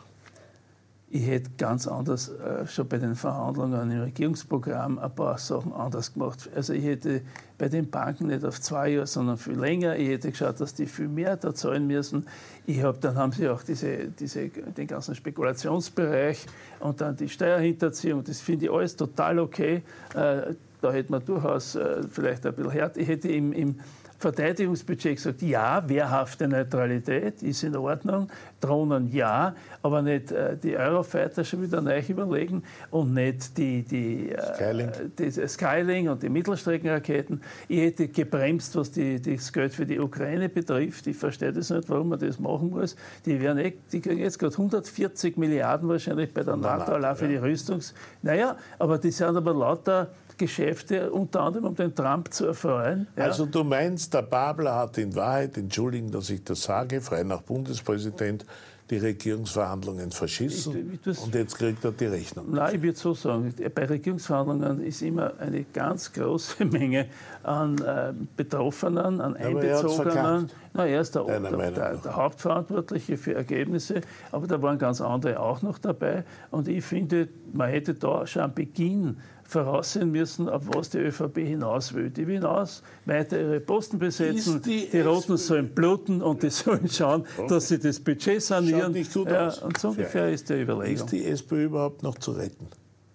Ich hätte ganz anders, äh, schon bei den Verhandlungen im Regierungsprogramm, ein paar Sachen anders gemacht. Also ich hätte bei den Banken nicht auf zwei Jahre, sondern viel länger. Ich hätte geschaut, dass die viel mehr da zahlen müssen. Ich hab, dann haben sie auch diese, diese, den ganzen Spekulationsbereich und dann die Steuerhinterziehung. Das finde ich alles total okay. Äh, da hätte man durchaus äh, vielleicht ein bisschen härter. Ich hätte im, im Verteidigungsbudget gesagt, ja, wehrhafte Neutralität ist in Ordnung, Drohnen ja, aber nicht äh, die Eurofighter schon wieder neu überlegen und nicht die, die, Skyling. Äh, die Skyling und die Mittelstreckenraketen. Ich hätte gebremst, was die, das Geld für die Ukraine betrifft. Ich verstehe das nicht, warum man das machen muss. Die, werden echt, die kriegen jetzt gerade hundertvierzig Milliarden wahrscheinlich bei der NATO allein für die Rüstungs... Naja, aber die sind aber lauter Geschäfte, unter anderem um den Trump zu erfreuen. Ja. Also du meinst, der Babler hat in Wahrheit, entschuldigen, dass ich das sage, frei nach Bundespräsident, die Regierungsverhandlungen verschissen ich, ich, und jetzt kriegt er die Rechnung. Nein, ich würde so sagen, bei Regierungsverhandlungen ist immer eine ganz große Menge an äh, Betroffenen, an Einbezogenen. Na, er ist der, der, der, der Hauptverantwortliche für Ergebnisse, aber da waren ganz andere auch noch dabei. Und ich finde, man hätte da schon am Beginn voraussehen müssen, auf was die ÖVP hinaus will. Die will hinaus weiter ihre Posten besetzen, die, die Roten sollen bluten und die sollen schauen, okay. dass sie das Budget sanieren. Nicht gut ja, aus. Und so ungefähr ist die Überlegung. Ist die SPÖ überhaupt noch zu retten?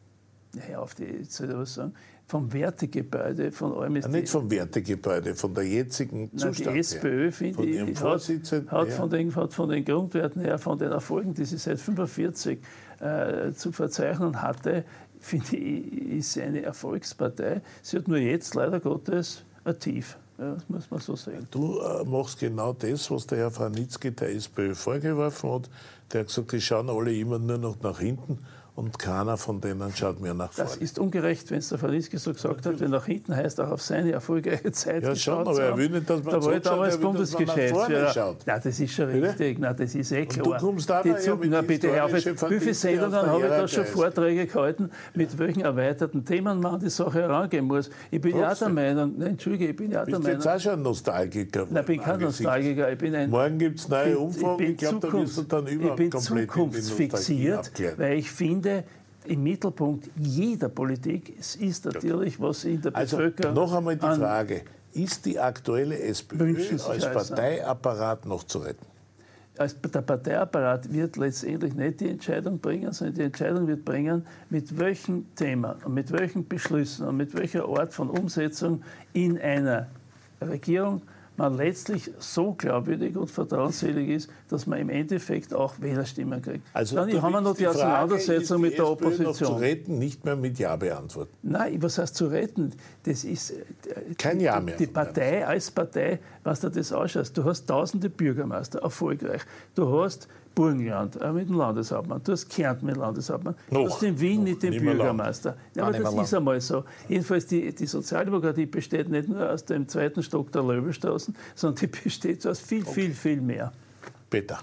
Ja, auf die, soll ich was sagen? Vom Wertegebäude, von allem ist ja, nicht vom Wertegebäude, von der jetzigen Zustand her. Die SPÖ, finde ich, hat, hat, von den, hat von den Grundwerten her, von den Erfolgen, die sie seit fünfundvierzig äh, zu verzeichnen hatte, finde ich, ist sie eine Erfolgspartei. Sie hat nur jetzt leider Gottes ein Tief. Ja, das muss man so sagen. Du äh, machst genau das, was der Herr Franitzky der SPÖ vorgeworfen hat. Der hat gesagt, die schauen alle immer nur noch nach hinten und keiner von denen schaut mehr nach vorne. Das ist ungerecht, wenn es der Franitzky so gesagt hat, wenn nach hinten heißt, auch auf seine erfolgreiche Zeit ja, schon, aber er will nicht, dass man da so schaut, damals Bundesgeschäftsführer. Nein, das ist schon richtig, nein, das ist eh klar. Und du kommst da die Zug, na, bitte auf, wie viele Sendungen habe ich da schon Vorträge gehalten, mit welchen erweiterten Themen man an die Sache herangehen muss. Ich bin ja auch der Meinung, nein, Entschuldige, ich bin ja auch der Meinung... Bist du jetzt auch schon ein Nostalgiker? Nein, ich bin kein Nostalgiker. Ich bin ein, Morgen gibt es neue Umfragen, ich glaube, da wirst du dann über Ich bin zukunftsfixiert, weil ich finde, im Mittelpunkt jeder Politik ist natürlich, was in der also Bevölkerung... Noch einmal die Frage, ist die aktuelle SPÖ als Parteiapparat noch zu retten? als der Parteiapparat wird letztendlich nicht die Entscheidung bringen, sondern die Entscheidung wird bringen, mit welchem Thema und mit welchen Beschlüssen und mit welcher Art von Umsetzung in einer Regierung man letztlich so glaubwürdig und vertrauenswürdig ist, dass man im Endeffekt auch Wählerstimmen kriegt. Also dann haben wir noch die, die Auseinandersetzung ist die mit der SPÖ Opposition. Noch zu retten, nicht mehr mit Ja beantworten. Nein, was heißt zu retten? Das ist kein die, Ja mehr. Die Partei als Partei, was du das ausschaust. Du hast tausende Bürgermeister, erfolgreich. Du hast Burgenland äh, mit dem Landeshauptmann, du hast Kärnten mit dem Landeshauptmann, noch, du hast in Wien mit dem Bürgermeister. Ja, aber das ist einmal so. Jedenfalls, die, die Sozialdemokratie besteht nicht nur aus dem zweiten Stock der Löwenstraßen, sondern die besteht aus viel, okay. viel, viel mehr. Peter.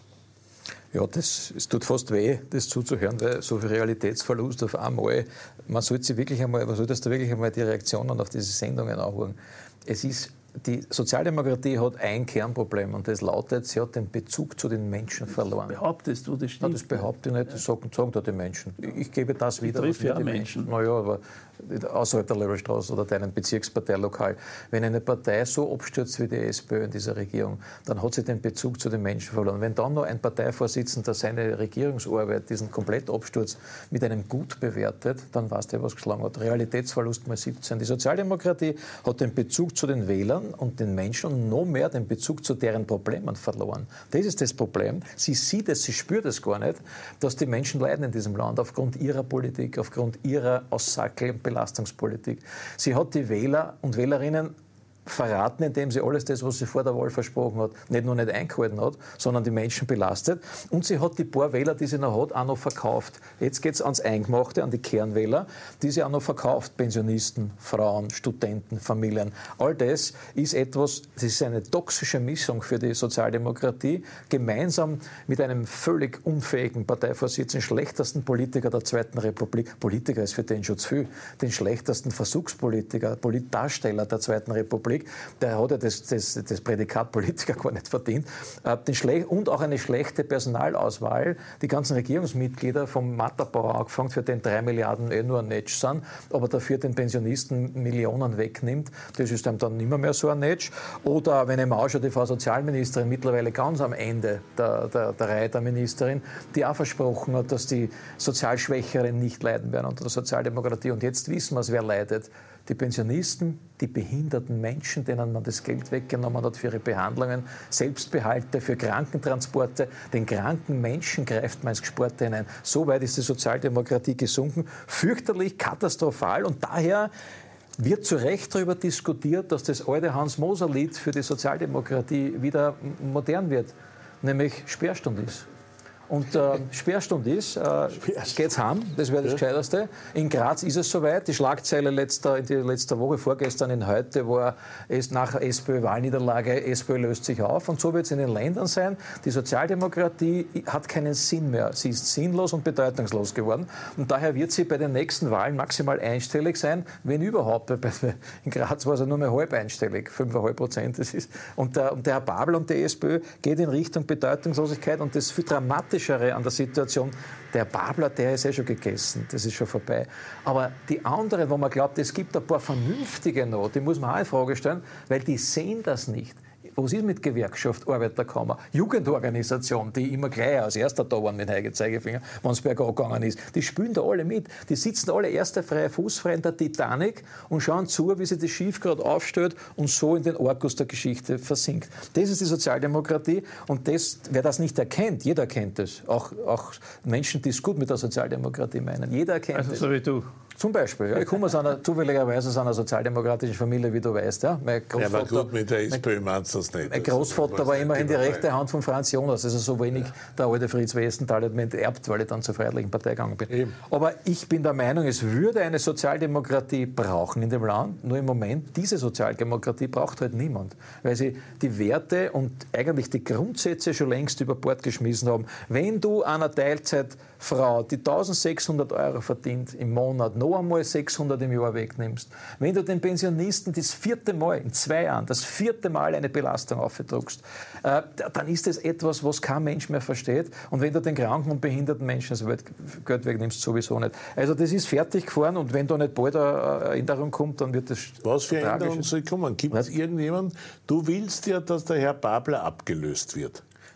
Ja, das, es tut fast weh, das zuzuhören, weil so viel Realitätsverlust auf einmal, man sollte sich wirklich einmal, man sollte da wirklich einmal die Reaktionen auf diese Sendungen anhören. Es ist Die Sozialdemokratie hat ein Kernproblem und das lautet, sie hat den Bezug zu den Menschen verloren. Behauptest du, das stimmt? Ja, das behaupte ich nicht, das sagen, sagen da die Menschen. Ich gebe das wieder. Ich treffe ja die Menschen. Menschen. Naja, aber außerhalb der Löwenstraße oder deinem Bezirksparteilokal. Wenn eine Partei so abstürzt wie die SPÖ in dieser Regierung, dann hat sie den Bezug zu den Menschen verloren. Wenn dann noch ein Parteivorsitzender seine Regierungsarbeit, diesen Komplettabsturz mit einem Gut bewertet, dann weißt du, was geschlagen hat. Realitätsverlust mal siebzehn. Die Sozialdemokratie hat den Bezug zu den Wählern und den Menschen und noch mehr den Bezug zu deren Problemen verloren. Das ist das Problem. Sie sieht es, sie spürt es gar nicht, dass die Menschen leiden in diesem Land aufgrund ihrer Politik, aufgrund ihrer Aussackel- und Belastungspolitik. Sie hat die Wähler und Wählerinnen verraten, indem sie alles das, was sie vor der Wahl versprochen hat, nicht nur nicht eingehalten hat, sondern die Menschen belastet. Und sie hat die paar Wähler, die sie noch hat, auch noch verkauft. Jetzt geht es ans Eingemachte, an die Kernwähler, die sie auch noch verkauft. Pensionisten, Frauen, Studenten, Familien. All das ist etwas, das ist eine toxische Mischung für die Sozialdemokratie, gemeinsam mit einem völlig unfähigen Parteivorsitzenden, schlechtesten Politiker der Zweiten Republik. Politiker ist für den schon zu viel. Den schlechtesten Versuchspolitiker, Darsteller der Zweiten Republik. Der hat ja das, das, das Prädikat Politiker gar nicht verdient. Den und auch eine schlechte Personalauswahl. Die ganzen Regierungsmitglieder vom Matterbauer angefangen, für den drei Milliarden eh nur ein Netsch sind, aber dafür den Pensionisten Millionen wegnimmt. Das ist einem dann nicht mehr, mehr so ein Netsch. Oder wenn ich mir anschaue, die Frau Sozialministerin mittlerweile ganz am Ende der, der, der Reihe der Ministerin, die auch versprochen hat, dass die Sozialschwächeren nicht leiden werden unter der Sozialdemokratie. Und jetzt wissen wir, wer leidet. Die Pensionisten, die behinderten Menschen, denen man das Geld weggenommen hat für ihre Behandlungen, Selbstbehalte, für Krankentransporte. Den kranken Menschen greift man ins Gesparte hinein. So weit ist die Sozialdemokratie gesunken. Fürchterlich, katastrophal. Und daher wird zu Recht darüber diskutiert, dass das alte Hans-Moser-Lied für die Sozialdemokratie wieder modern wird, nämlich Sperrstunde ist. Und äh, Sperrstunde ist, äh, geht's heim, das wäre das Gescheiterste. In Graz ist es soweit. Die Schlagzeile letzter, in die letzte Woche, vorgestern in Heute, war es nach SPÖ-Wahlniederlage, SPÖ löst sich auf. Und so wird es in den Ländern sein. Die Sozialdemokratie hat keinen Sinn mehr. Sie ist sinnlos und bedeutungslos geworden. Und daher wird sie bei den nächsten Wahlen maximal einstellig sein, wenn überhaupt. In Graz war sie nur mehr halb einstellig, fünf Komma fünf Prozent. Das ist. Und, der, und der Herr Babel und die SPÖ geht in Richtung Bedeutungslosigkeit. Und das viel dramatisch an der Situation, der Babler, der ist eh schon gegessen, das ist schon vorbei. Aber die anderen, wo man glaubt, es gibt ein paar Vernünftige noch, die muss man auch in Frage stellen, weil die sehen das nicht. Was ist mit Gewerkschaft, Arbeiterkammer, Jugendorganisation, die immer gleich als erster da waren mit Heige Zeigefinger, wenn es bergab gegangen ist. Die spielen da alle mit. Die sitzen alle erste freie Fußfrei in der Titanic und schauen zu, wie sich das Schiff gerade aufstellt und so in den Orkus der Geschichte versinkt. Das ist die Sozialdemokratie und das, wer das nicht erkennt, jeder kennt das. Auch, auch Menschen, die es gut mit der Sozialdemokratie meinen. Jeder erkennt also das. So wie du. Zum Beispiel. Ja. Ich komme aus einer, zufälligerweise aus einer sozialdemokratischen Familie, wie du weißt. Ja. Mein Großvater, ja, war gut mit der SPÖ, meinst du das nicht? Mein Großvater war immerhin die rechte Hand von Franz Jonas. Also so wenig ja. der alte Fritz Wiesenthal hat mir enterbt, weil ich dann zur Freiheitlichen Partei gegangen bin. Eben. Aber ich bin der Meinung, es würde eine Sozialdemokratie brauchen in dem Land. Nur im Moment, diese Sozialdemokratie braucht halt niemand. Weil sie die Werte und eigentlich die Grundsätze schon längst über Bord geschmissen haben. Wenn du einer Teilzeitfrau, die eintausendsechshundert Euro verdient im Monat, noch einmal sechshundert im Jahr wegnimmst, wenn du den Pensionisten das vierte Mal in zwei Jahren, das vierte Mal eine Belastung aufdruckst, äh, dann ist das etwas, was kein Mensch mehr versteht. Und wenn du den kranken und behinderten Menschen das Geld wegnimmst, sowieso nicht. Also das ist fertig gefahren und wenn da nicht bald eine Änderung kommt, dann wird das Was für Änderungen soll kommen? Gibt es irgendjemanden? Du willst ja, dass der Herr Babler abgelöst wird.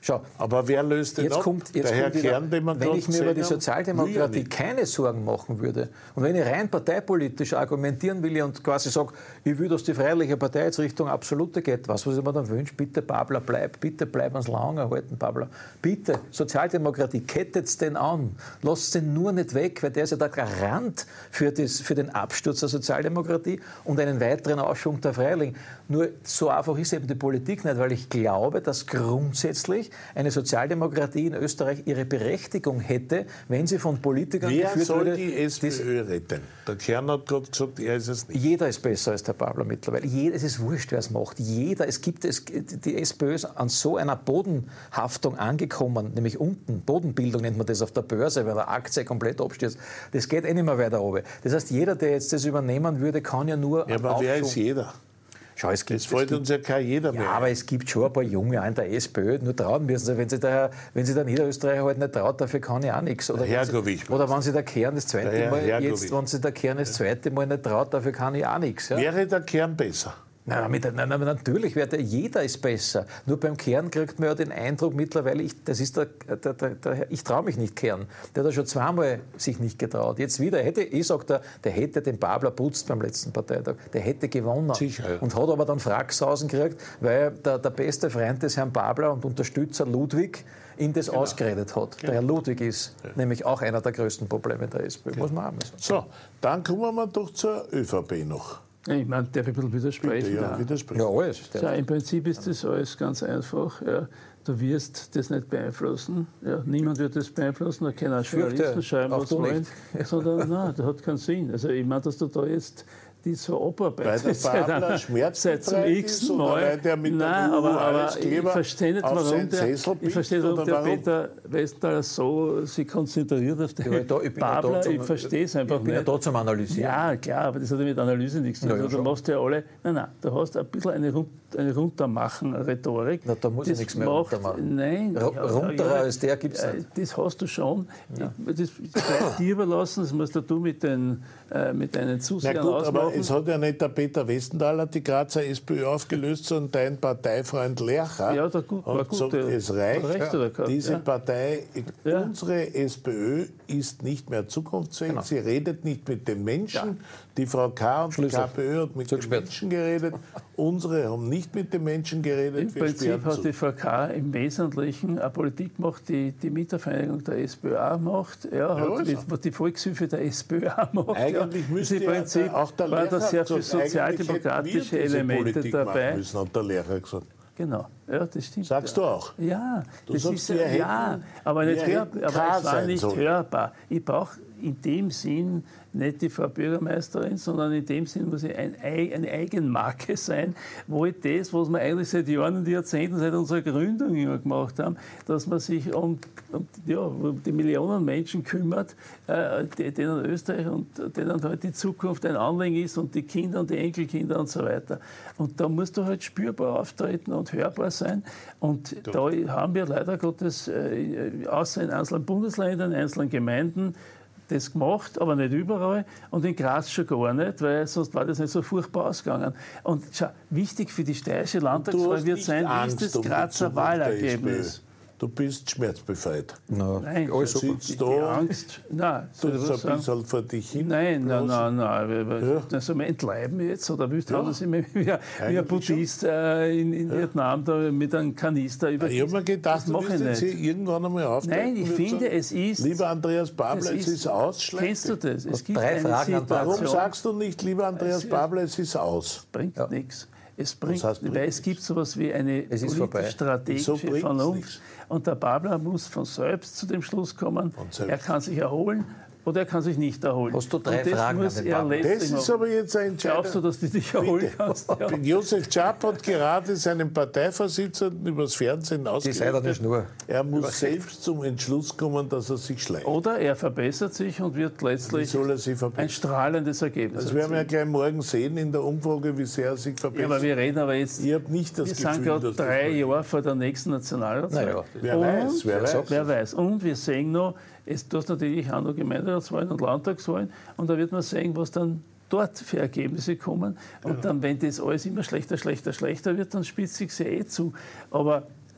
Schau, aber wer löst den jetzt ab? kommt, jetzt der Herr kommt wieder, Kern, den man wenn ich mir über die haben, Sozialdemokratie keine Sorgen machen würde und wenn ich rein parteipolitisch argumentieren will und quasi sage, ich will, dass die Freiheitliche Partei jetzt Richtung Absolute geht, was, was ich mir dann wünsche, bitte Babler, bleib, bitte bleib uns lange halten, Babler. Bitte, Sozialdemokratie, kettet's den an, lasst den nur nicht weg, weil der ist ja der Garant für, das, für den Absturz der Sozialdemokratie und einen weiteren Aufschwung der Freiheitlichen. Nur so einfach ist eben die Politik nicht, weil ich glaube, dass grundsätzlich eine Sozialdemokratie in Österreich ihre Berechtigung hätte, wenn sie von Politikern Wer geführt soll würde. die SPÖ retten? Der Kern hat gerade gesagt, er ist es nicht. Jeder ist besser als der Babler mittlerweile. Jeder, es ist wurscht, wer es macht. Jeder, es gibt es, die SPÖ ist an so einer Bodenhaftung angekommen, nämlich unten, Bodenbildung nennt man das auf der Börse, weil der Aktie komplett abstürzt. Das geht eh nicht mehr weiter oben. Das heißt, jeder, der jetzt das übernehmen würde, kann ja nur... Ja, aber wer ist jeder? Schau, es gibt, das fällt es gibt, uns ja kein jeder mehr. Ja, aber es gibt schon ein paar Junge auch in der SPÖ, nur trauen müssen sie. Wenn sich der, wenn sich der Niederösterreicher halt nicht traut, dafür kann ich auch nichts. Oder, Herr wenn, sie, Gowich, oder wenn sich der Kern das zweite Herr, Mal, Herr jetzt, wenn sich der Kern das zweite Mal nicht traut, dafür kann ich auch nichts. Ja? Wäre der Kern besser? Nein, mit, nein, nein, natürlich, wird jeder ist besser. Nur beim Kern kriegt man ja den Eindruck mittlerweile, ich, das ist der, der, der, der, ich traue mich nicht Kern. Der hat ja schon zweimal sich nicht getraut. Jetzt wieder, hätte, ich sage, der, der hätte den Babler putzt beim letzten Parteitag. Der hätte gewonnen. Sicher, ja. Und hat aber dann Fracksausen gekriegt, weil der, der beste Freund des Herrn Babler und Unterstützer Ludwig ihm das genau. ausgeredet hat. Genau. Der Herr Ludwig ist ja. nämlich auch einer der größten Probleme der SPÖ, muss man auch mal sagen. So, dann kommen wir doch zur ÖVP noch. Ich meine, darf ich ein bisschen widersprechen? Bitte, ja, widersprechen. Ja, alles. Ja, im Prinzip ist das alles ganz einfach. Ja. Du wirst das nicht beeinflussen. Ja. Niemand wird das beeinflussen. Da können auch Journalisten schreiben, was wollen. Sondern, nein, das hat keinen Sinn. Also ich meine, dass du da jetzt die so abarbeitest. Weil der Babler seit zum x-ten Mal. Weil der mit Nein, aber, aber ich verstehe nicht, warum der, ich verstehe, warum der warum? Peter Westenthaler so sich konzentriert auf den ja, da, ich Babler. Ja zum, ich verstehe es einfach ich bin nicht. Ja da zum Analysieren. Ja, klar, aber das hat ja mit Analyse nichts zu tun. Ja, ja, du machst ja alle, nein, nein, du hast ein bisschen eine, Rund, eine Runtermachen-Rhetorik. Na, da muss das ich nichts mehr macht, runtermachen. Nein. R ja, runterer ja, als der gibt es nicht. Das hast du schon. Ja. Das, das bleibt dir überlassen, das musst du mit, den, äh, mit deinen Zusehern Na gut, ausmachen. aber es hat ja nicht der Peter Westenthaler die Grazer SPÖ aufgelöst, sondern dein Parteifreund Lercher ja, der gut, war hat gut, gesagt, es reicht. Recht ja. gehabt, Diese ja. Partei, ja. unsere SPÖ ist nicht mehr zukunftsfähig. Genau. Sie redet nicht mit den Menschen. Ja. Die Frau K. und die KPÖ hat mit so den gesperrt. Menschen geredet. Unsere haben nicht mit den Menschen geredet. Im Wir Prinzip hat zu. die Frau K. im Wesentlichen eine Politik gemacht, die die Mietervereinigung der SPÖ auch macht. Ja, ja, hat also. die, was die Volkshilfe der SPÖ auch macht. Eigentlich ja. müsste im Prinzip ja, auch der war Lehrer da sehr viele gesagt, sozialdemokratische Elemente dabei. Müssen, hat der Lehrer gesagt. Genau, ja, das stimmt. Sagst ja. du auch? Ja, du das sagst, ist wir ja, hätten, aber, nicht hör, aber es war nicht sollen. hörbar. Ich brauche in dem Sinn nicht die Frau Bürgermeisterin, sondern in dem Sinn muss ich ein, eine Eigenmarke sein, wo ich das, was wir eigentlich seit Jahren und Jahrzehnten, seit unserer Gründung immer gemacht haben, dass man sich um, um, ja, um die Millionen Menschen kümmert, äh, denen Österreich und denen halt die Zukunft ein Anliegen ist und die Kinder und die Enkelkinder und so weiter. Und da musst du halt spürbar auftreten und hörbar sein. Und Gut. da haben wir leider Gottes, äh, außer in einzelnen Bundesländern, in einzelnen Gemeinden, das gemacht, aber nicht überall. Und in Graz schon gar nicht, weil sonst war das nicht so furchtbar ausgegangen. Und schau, wichtig für die steirische Landtagswahl wird sein, wie ist das Grazer Wahlergebnis? Du bist schmerzbefreit. No. Nein, du sitzt da, die Angst. Nein, du sitzt ein bisschen vor dich hin. Nein, nein, nein, nein. Ja. Das soll man entleiben jetzt? Oder willst du, ja. dass ich mich wie, wie ein Buddhist äh, in, in ja. Vietnam da mit einem Kanister über. Ich habe mir gedacht, du wirst jetzt hier irgendwann einmal auftreten. Nein, ich finde, sagen, es ist. Lieber Andreas Babler, es ist aus. Kennst du das? Es gibt drei eine Fragen. Situation. Warum sagst du nicht, lieber Andreas Babler, es ist aus? Es bringt ja. nichts. Es bringt, heißt, bringt weil es gibt so etwas wie eine politisch-strategische so Vernunft. Und der Babler muss von selbst zu dem Schluss kommen, er kann sich erholen oder er kann sich nicht erholen. Hast du drei und das Fragen muss an den er Babler? Das ist aber jetzt ein entscheidender... Glaubst du, dass du dich erholen kannst? Ja. Josef Schaap hat gerade seinen Parteivorsitzenden übers Fernsehen ausgerichtet. Er muss selbst zum Entschluss kommen, dass er sich schleicht. Oder er verbessert sich und wird letztlich ein strahlendes Ergebnis. Das werden wir ja gleich morgen sehen in der Umfrage, wie sehr er sich verbessert. Ja, aber wir reden aber jetzt... Ich habe nicht das wir Gefühl, sind gerade drei Jahre vor der nächsten Nationalratswahl. Naja, wer und, weiß, wer weiß. Wer weiß. Und wir sehen noch, es, du hast natürlich auch noch Gemeinderatswahlen und Landtagswahlen und da wird man sehen, was dann dort für Ergebnisse kommen. Und ja. dann, wenn das alles immer schlechter, schlechter, schlechter wird, dann spitzt sich ja eh zu. Aber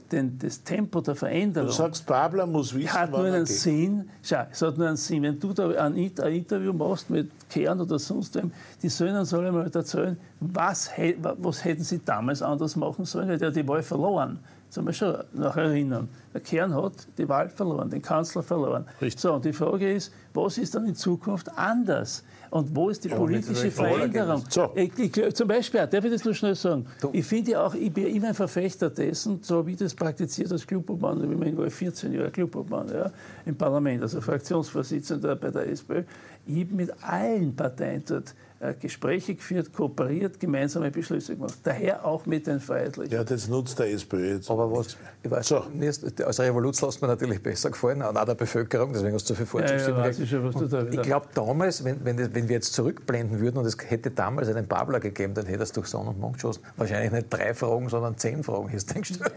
den, das Tempo der Veränderung. Du sagst, Babler muss wissen, hat nur einen Sinn. Schau, es hat nur einen Sinn. Wenn du da ein, ein Interview machst mit Kern oder sonst wem, die sollen uns alle mal erzählen, was, was hätten sie damals anders machen sollen, weil der hat die Wahl verloren. Das haben wir schon noch erinnern. Der Kern hat die Wahl verloren, den Kanzler verloren. Richtig. So, und die Frage ist, was ist dann in Zukunft anders? Und wo ist die ja, politische Veränderung? So. Ich, ich, zum Beispiel, darf ich das nur schnell sagen? Du. Ich finde ja auch, ich bin immer ein Verfechter dessen, so wie ich das praktiziert als Clubobmann, ich war vierzehn Jahre Clubobmann, ja, im Parlament, also Fraktionsvorsitzender bei der SPÖ. Ich habe mit allen Parteien dort äh, Gespräche geführt, kooperiert, gemeinsame Beschlüsse gemacht. Daher auch mit den Freiheitlichen. Ja, das nutzt der SPÖ jetzt. Aber was, ich weiß, so. Als Revolution lässt mir natürlich besser gefallen, auch der Bevölkerung, deswegen hast du so viel vorzustimmen. Ja, ja, ich schon, ich glaube damals, wenn, wenn, wenn wir jetzt zurückblenden würden und es hätte damals einen Babler gegeben, dann hätte es durch Sonne und Mond geschossen. Wahrscheinlich nicht drei Fragen, sondern zehn Fragen. Eine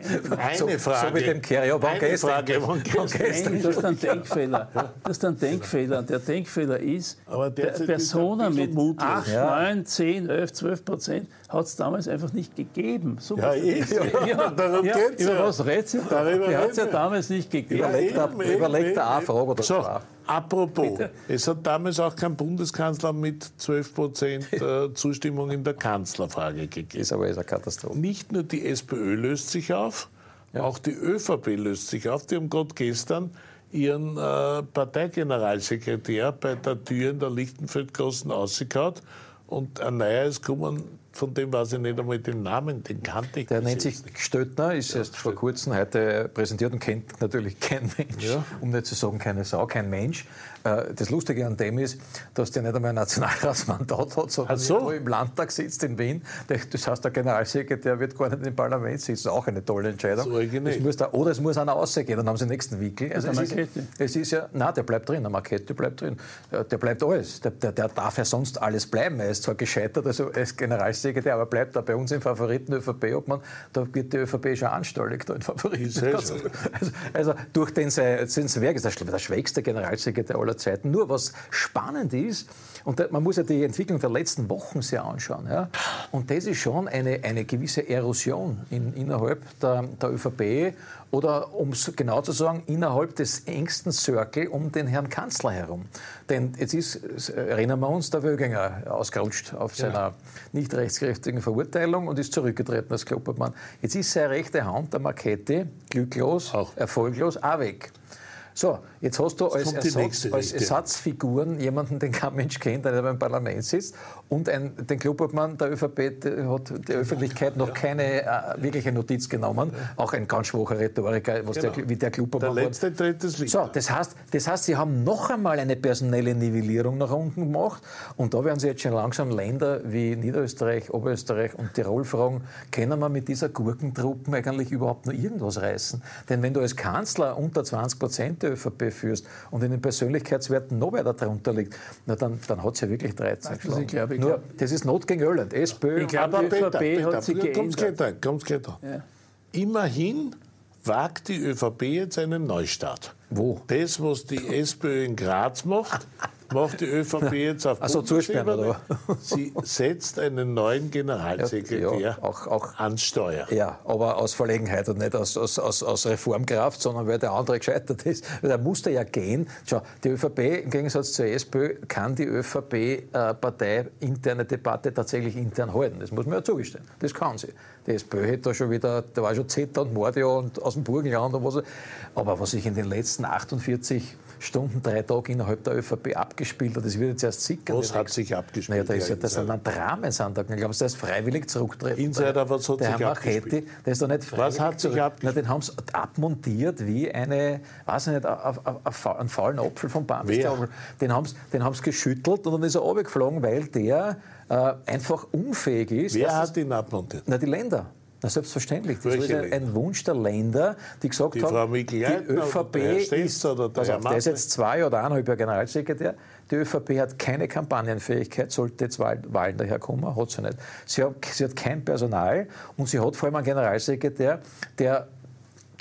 so, Frage. So mit dem Kerl. Ja, wann gehst du? Das ist ein Denkfehler. Das ist ein Denkfehler. Der Denkfehler ist, aber Personen mit acht, neun, zehn, elf, zwölf Prozent hat es damals einfach nicht gegeben. So ja, eh. Ja, ja, darum ja, geht's über ja. was redet sie da? Die hat es ja damals nicht gegeben. Überlegt ja, eben, überlegt eine Frage oder so. Apropos, Bitte. Es hat damals auch keinen Bundeskanzler mit zwölf Prozent äh, Zustimmung in der Kanzlerfrage gegeben. Ist aber eine Katastrophe. Nicht nur die SPÖ löst sich auf, ja. Auch die ÖVP löst sich auf. Die haben gerade gestern ihren äh, Parteigeneralsekretär bei der Tür in der Lichtenfeldgasse rausgehauen und ein neuer ist gekommen, von dem weiß ich nicht einmal den Namen, den kannte ich. Der nennt sich Stöttner, ist ja, erst Stöttner. vor kurzem heute präsentiert und kennt natürlich kein Mensch, ja. um nicht zu sagen keine Sau, kein Mensch. Das Lustige an dem ist, dass der nicht einmal ein Nationalratsmandat hat, sondern so. im Landtag sitzt in Wien. Das heißt, der Generalsekretär wird gar nicht im Parlament sitzen. Auch eine tolle Entscheidung. Das muss da, oder es muss einer rausgehen, dann haben sie den nächsten Wickel. Also es, ist, es ist ja, nein, der bleibt drin, der Markette bleibt drin. Der bleibt alles. Der, der, der darf ja sonst alles bleiben. Er ist zwar gescheitert also als Generalsekretär, aber bleibt da bei uns im Favoriten ÖVP-Obmann. Da wird die ÖVP schon anstallig, da in Favoriten. Also, also durch den sein Werk ist er der schwächste Generalsekretär aller Zeiten. Nur was spannend ist, und man muss ja die Entwicklung der letzten Wochen sehr anschauen, ja, und das ist schon eine, eine gewisse Erosion in, innerhalb der, der ÖVP oder, um es genau zu sagen, innerhalb des engsten Circle um den Herrn Kanzler herum. Denn jetzt ist, erinnern wir uns, der Wöginger ausgerutscht auf seiner ja. nicht rechtskräftigen Verurteilung und ist zurückgetreten als Kloppertmann. Jetzt ist seine rechte Hand, der Marchetti, glücklos, auch. erfolglos, auch weg. So, jetzt hast du als, Ersatz, als Ersatzfiguren jemanden, den kein Mensch kennt, der beim Parlament sitzt, und ein, den Klubobmann der ÖVP hat die Öffentlichkeit noch ja. keine äh, wirkliche Notiz genommen. Ja. Auch ein ganz schwacher Rhetoriker, was genau. der, wie der Klubobmann der letzte tritt das Lied. So, das heißt, das heißt, sie haben noch einmal eine personelle Nivellierung nach unten gemacht, und da werden sie jetzt schon langsam Länder wie Niederösterreich, Oberösterreich und Tirol fragen, können wir mit dieser Gurkentruppen eigentlich überhaupt noch irgendwas reißen? Denn wenn du als Kanzler unter zwanzig Prozent der ÖVP führst und in den Persönlichkeitswerten noch weiter drunter liegt, na dann, dann hat es ja wirklich dreizehn geschlagen. Nur, das ist Not gegen Irland. SPÖ ich glaube, die ÖVP Peter, hat sich geändert. Kommt's gleich ja. Immerhin wagt die ÖVP jetzt einen Neustart. Wo? Das, was die SPÖ in Graz macht, macht die ÖVP jetzt auf also Bundesebene. Sie setzt einen neuen Generalsekretär ja, ja, auch, auch, ans Steuer. Ja, aber aus Verlegenheit und nicht aus, aus, aus, aus Reformkraft, sondern weil der andere gescheitert ist. Der musste ja gehen. Schau, die ÖVP, im Gegensatz zur SPÖ, kann die ÖVP äh, parteiinterne Debatte tatsächlich intern halten. Das muss man ja zugestehen. Das kann sie. Die SPÖ hätte da schon wieder, da war schon Zeta und Mordio und aus dem Burgenland und was. Aber was sich in den letzten achtundvierzig Stunden, drei Tage innerhalb der ÖVP abgespielt hat, das wird jetzt erst sickern. Was hat sich abgespielt? Naja, da ist ja, das sind dann Dramen-Sandtagen. Ich glaube, der ist freiwillig zurücktreten. Insider, was hat der sich Herr abgespielt? Marchetti, der ist doch nicht freiwillig Was hat sich abgespielt? Na, den haben sie abmontiert wie eine, weiß ich nicht, einen faulen Apfel vom Baum. Den haben sie den haben's geschüttelt und dann ist er runtergeflogen, weil der äh, einfach unfähig ist. Wer hat ihn abmontiert? Na, die Länder. Na, selbstverständlich. Das ist ein, ein Wunsch der Länder, die gesagt die haben, Frau die ÖVP ist, oder der, also, der ist jetzt zwei oder eineinhalb Jahre Generalsekretär, die ÖVP hat keine Kampagnenfähigkeit, sollte jetzt Wahlen daherkommen, hat sie nicht. Sie hat, sie hat kein Personal und sie hat vor allem einen Generalsekretär, der, der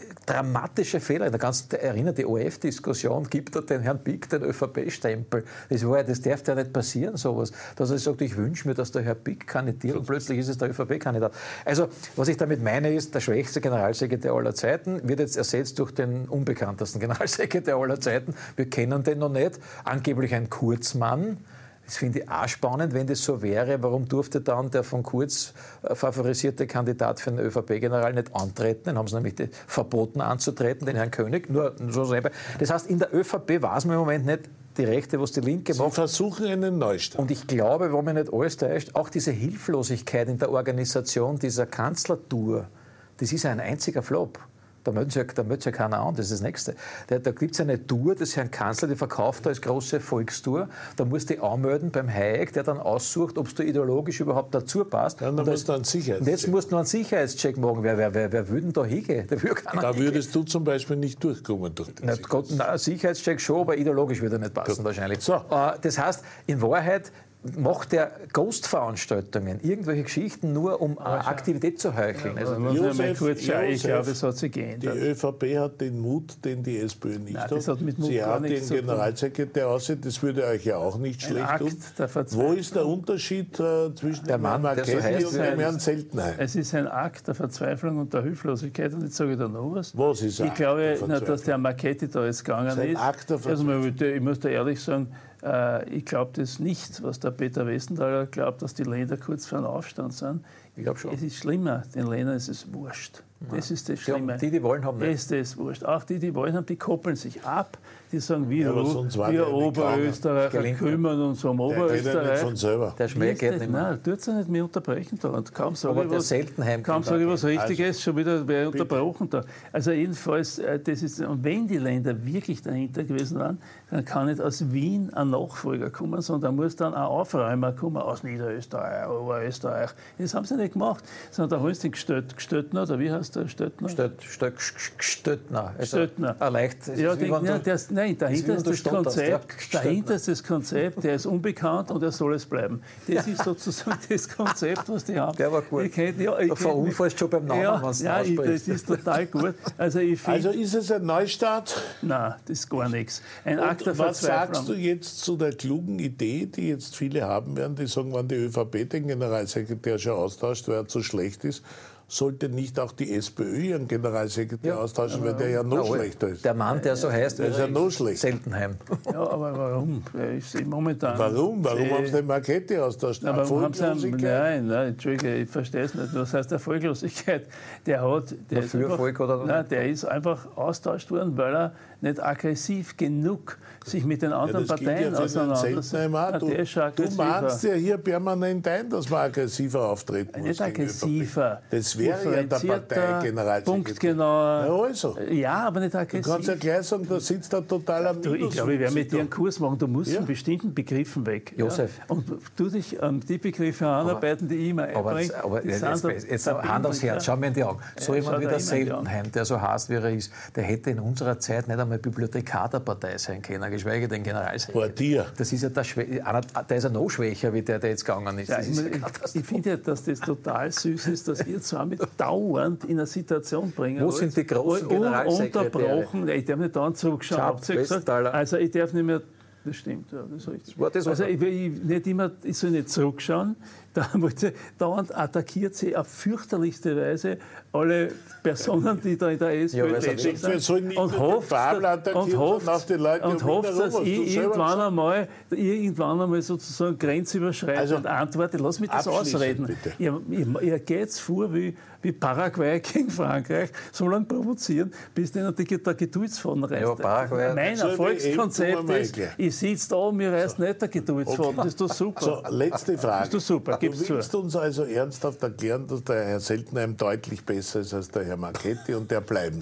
dramatische Fehler in der ganzen, erinnert die O R F-Diskussion, gibt er den Herrn Pick den ÖVP-Stempel. Das, war ja, das darf ja nicht passieren, sowas. Dass er sagt, ich wünsche mir, dass der Herr Pick kandidiert und plötzlich ist es der ÖVP-Kandidat. Also, was ich damit meine, ist, der schwächste Generalsekretär aller Zeiten wird jetzt ersetzt durch den unbekanntesten Generalsekretär aller Zeiten. Wir kennen den noch nicht. Angeblich ein Kurzmann. Das finde ich auch spannend, wenn das so wäre. Warum durfte dann der von Kurz favorisierte Kandidat für den ÖVP-General nicht antreten? Den haben sie nämlich verboten anzutreten, den Herrn König. Nur so selber. Das heißt, in der ÖVP weiß man im Moment nicht die Rechte, was die Linke macht. Sie versuchen einen Neustart. Und ich glaube, wenn man nicht alles täuscht, auch diese Hilflosigkeit in der Organisation dieser Kanzlertour, das ist ein einziger Flop. Da meldet sich, da meldet sich keiner an, das ist das Nächste. Da, da gibt es eine Tour des Herrn Kanzler, die verkauft er als große Volkstour. Da musst du dich anmelden beim Hayek, der dann aussucht, ob du ideologisch überhaupt dazu passt. Ja, dann musst du einen Sicherheitscheck. Und jetzt musst du noch einen Sicherheitscheck machen. Wer, wer, wer, wer würde denn da hingehen? Da, da würdest du zum Beispiel nicht durchkommen. Durch den na, Gott, na, Sicherheitscheck schon, aber ideologisch würde er nicht passen Gut. wahrscheinlich. So. Äh, das heißt, in Wahrheit macht er Ghost-Veranstaltungen, irgendwelche Geschichten nur, um äh, Aktivität zu heucheln. Ja, also, Josef, kurz schauen. Ich glaube, es hat sich geändert. Die ÖVP hat den Mut, den die SPÖ nicht Nein, hat. das hat mit Mut Sie gar hat den Generalsekretär aussehen, das würde euch ja auch nicht schlecht Akt tun. Wo ist der Unterschied äh, zwischen der Mann, Herrn der so heißt, und dem Herrn Seltenheim? Es ist ein Akt der Verzweiflung und der Hilflosigkeit. Und jetzt sage ich da noch was. Was ist ein Ich glaube, Akt der na, dass der Marchetti da jetzt gegangen ist. Ein ist. Akt der also, ich muss da ehrlich sagen, ich glaube das nicht, was der Peter Westenthaler glaubt, dass die Länder kurz vor einem Aufstand sind. Ich glaube schon. Es ist schlimmer, den Ländern ist es wurscht. Ja. Das ist das Schlimme. Die, die wollen, haben nicht. Das ist das wurscht. Auch die, die wollen haben, die koppeln sich ab. Die sagen, wir, ja, wir Oberösterreicher kümmern uns um Oberösterreich. Von selber. Der Schmäh geht nicht mehr. Nein, tut es nicht mehr unterbrechen da. Und kaum sage ich was, Seltenheim kaum sage ich was Richtiges, also, schon wieder wer unterbrochen da. Also jedenfalls, das ist, und wenn die Länder wirklich dahinter gewesen waren, dann kann nicht aus Wien ein Nachfolger kommen, sondern da muss dann ein Aufräumer kommen aus Niederösterreich, Oberösterreich. Das haben sie nicht gemacht, sondern da holst du den Gstött, Gstöttner, oder wie heißt der Stöttner? Stött, Stött, Stöttner. Also Stöttner. Ah, leicht. Ja, den, ja, der ist, nein, dahinter ist, ist das Konzept, hast, ja. dahinter ist das Konzept, der ist unbekannt und er soll es bleiben. Das ja. ist sozusagen das Konzept, was die haben. Der war gut. Ich kenn, ja, ich du verunfallst schon beim Namen, ja, was ja, ich, das ist total gut. Also, ich find, also ist es ein Neustart? Nein, das ist gar nichts. Ein und Akt der was Verzweiflung. sagst du jetzt zu der klugen Idee, die jetzt viele haben werden, die sagen, wenn die ÖVP den Generalsekretär schon austauscht, weil er zu schlecht ist, sollte nicht auch die SPÖ ihren Generalsekretär ja. austauschen, weil der ja noch ja, schlechter ist. Der Mann, der so heißt, der ist ja noch schlechter. Seltenheim. Ja, aber warum? Er ist momentan warum? Warum haben sie den Marchetti austauscht? Na, warum haben sie einen, nein, nein, Entschuldige, ich verstehe es nicht. Was heißt Erfolglosigkeit? Der hat, der ist, einfach, Volk oder nein, der ist einfach austauscht worden, weil er nicht aggressiv genug sich mit den anderen ja, Parteien ja auseinandersetzt. Na, du, du mahnst ja hier permanent ein, dass man aggressiver auftreten muss. Nicht aggressiver. Das wäre ja der Parteigeneralsekretär. Punktgenauer. Ja, also. Ja, aber nicht aggressiv. Du kannst ja gleich sagen, da sitzt der total am Minus. Ich glaube, ich werde mit dir einen Kurs machen. Du musst ja. von bestimmten Begriffen weg. Josef. Ja? Und du dich an die Begriffe anarbeiten, die ich immer einbringe. Aber, aber jetzt, jetzt, jetzt Hand aufs Herz, schau mir in die Augen. So ja, jemand wie der Seltenheim, der so heißt, wie er ist, der hätte in unserer Zeit nicht einmal Bibliothekar der Partei sein können, geschweige denn Generalsekretär. Das ist ja der, einer, der ist ja noch schwächer, wie der, der jetzt gegangen ist. Ja, das ist ich, ich, ich finde ja, dass das total süß ist, dass ihr zwar mit dauernd in eine Situation bringen Wo sind die großen Generalsekretäre? Unterbrochen, ich darf nicht dauernd zurückschauen. Also ich darf nicht mehr, das stimmt, ja, das ist richtig. Das also ich, ich, nicht immer, ich soll nicht zurückschauen. Da dauernd attackiert sie auf fürchterlichste Weise alle Personen, die da in der SPÖ ja, tätig sind. Und hofft, und hofft, Leute, und hofft dass ich irgendwann einmal, irgendwann einmal sozusagen grenzüberschreitend also, antworte. Lass mich das ausreden. Ihr, ihr, ihr geht's vor wie, wie Paraguay gegen Frankreich, so lange provozieren, bis denen die, der Geduldsfaden reißt. Ja, Paraguay, mein Erfolgskonzept ist, ich sitze da und mir reißt so. nicht der Geduldsfaden. Okay. Das ist doch super. So, letzte Frage. Das ist doch super. Du willst zu. uns also ernsthaft erklären, dass der Herr Seltenheim deutlich besser ist als der Herr Marchetti und der bleiben soll?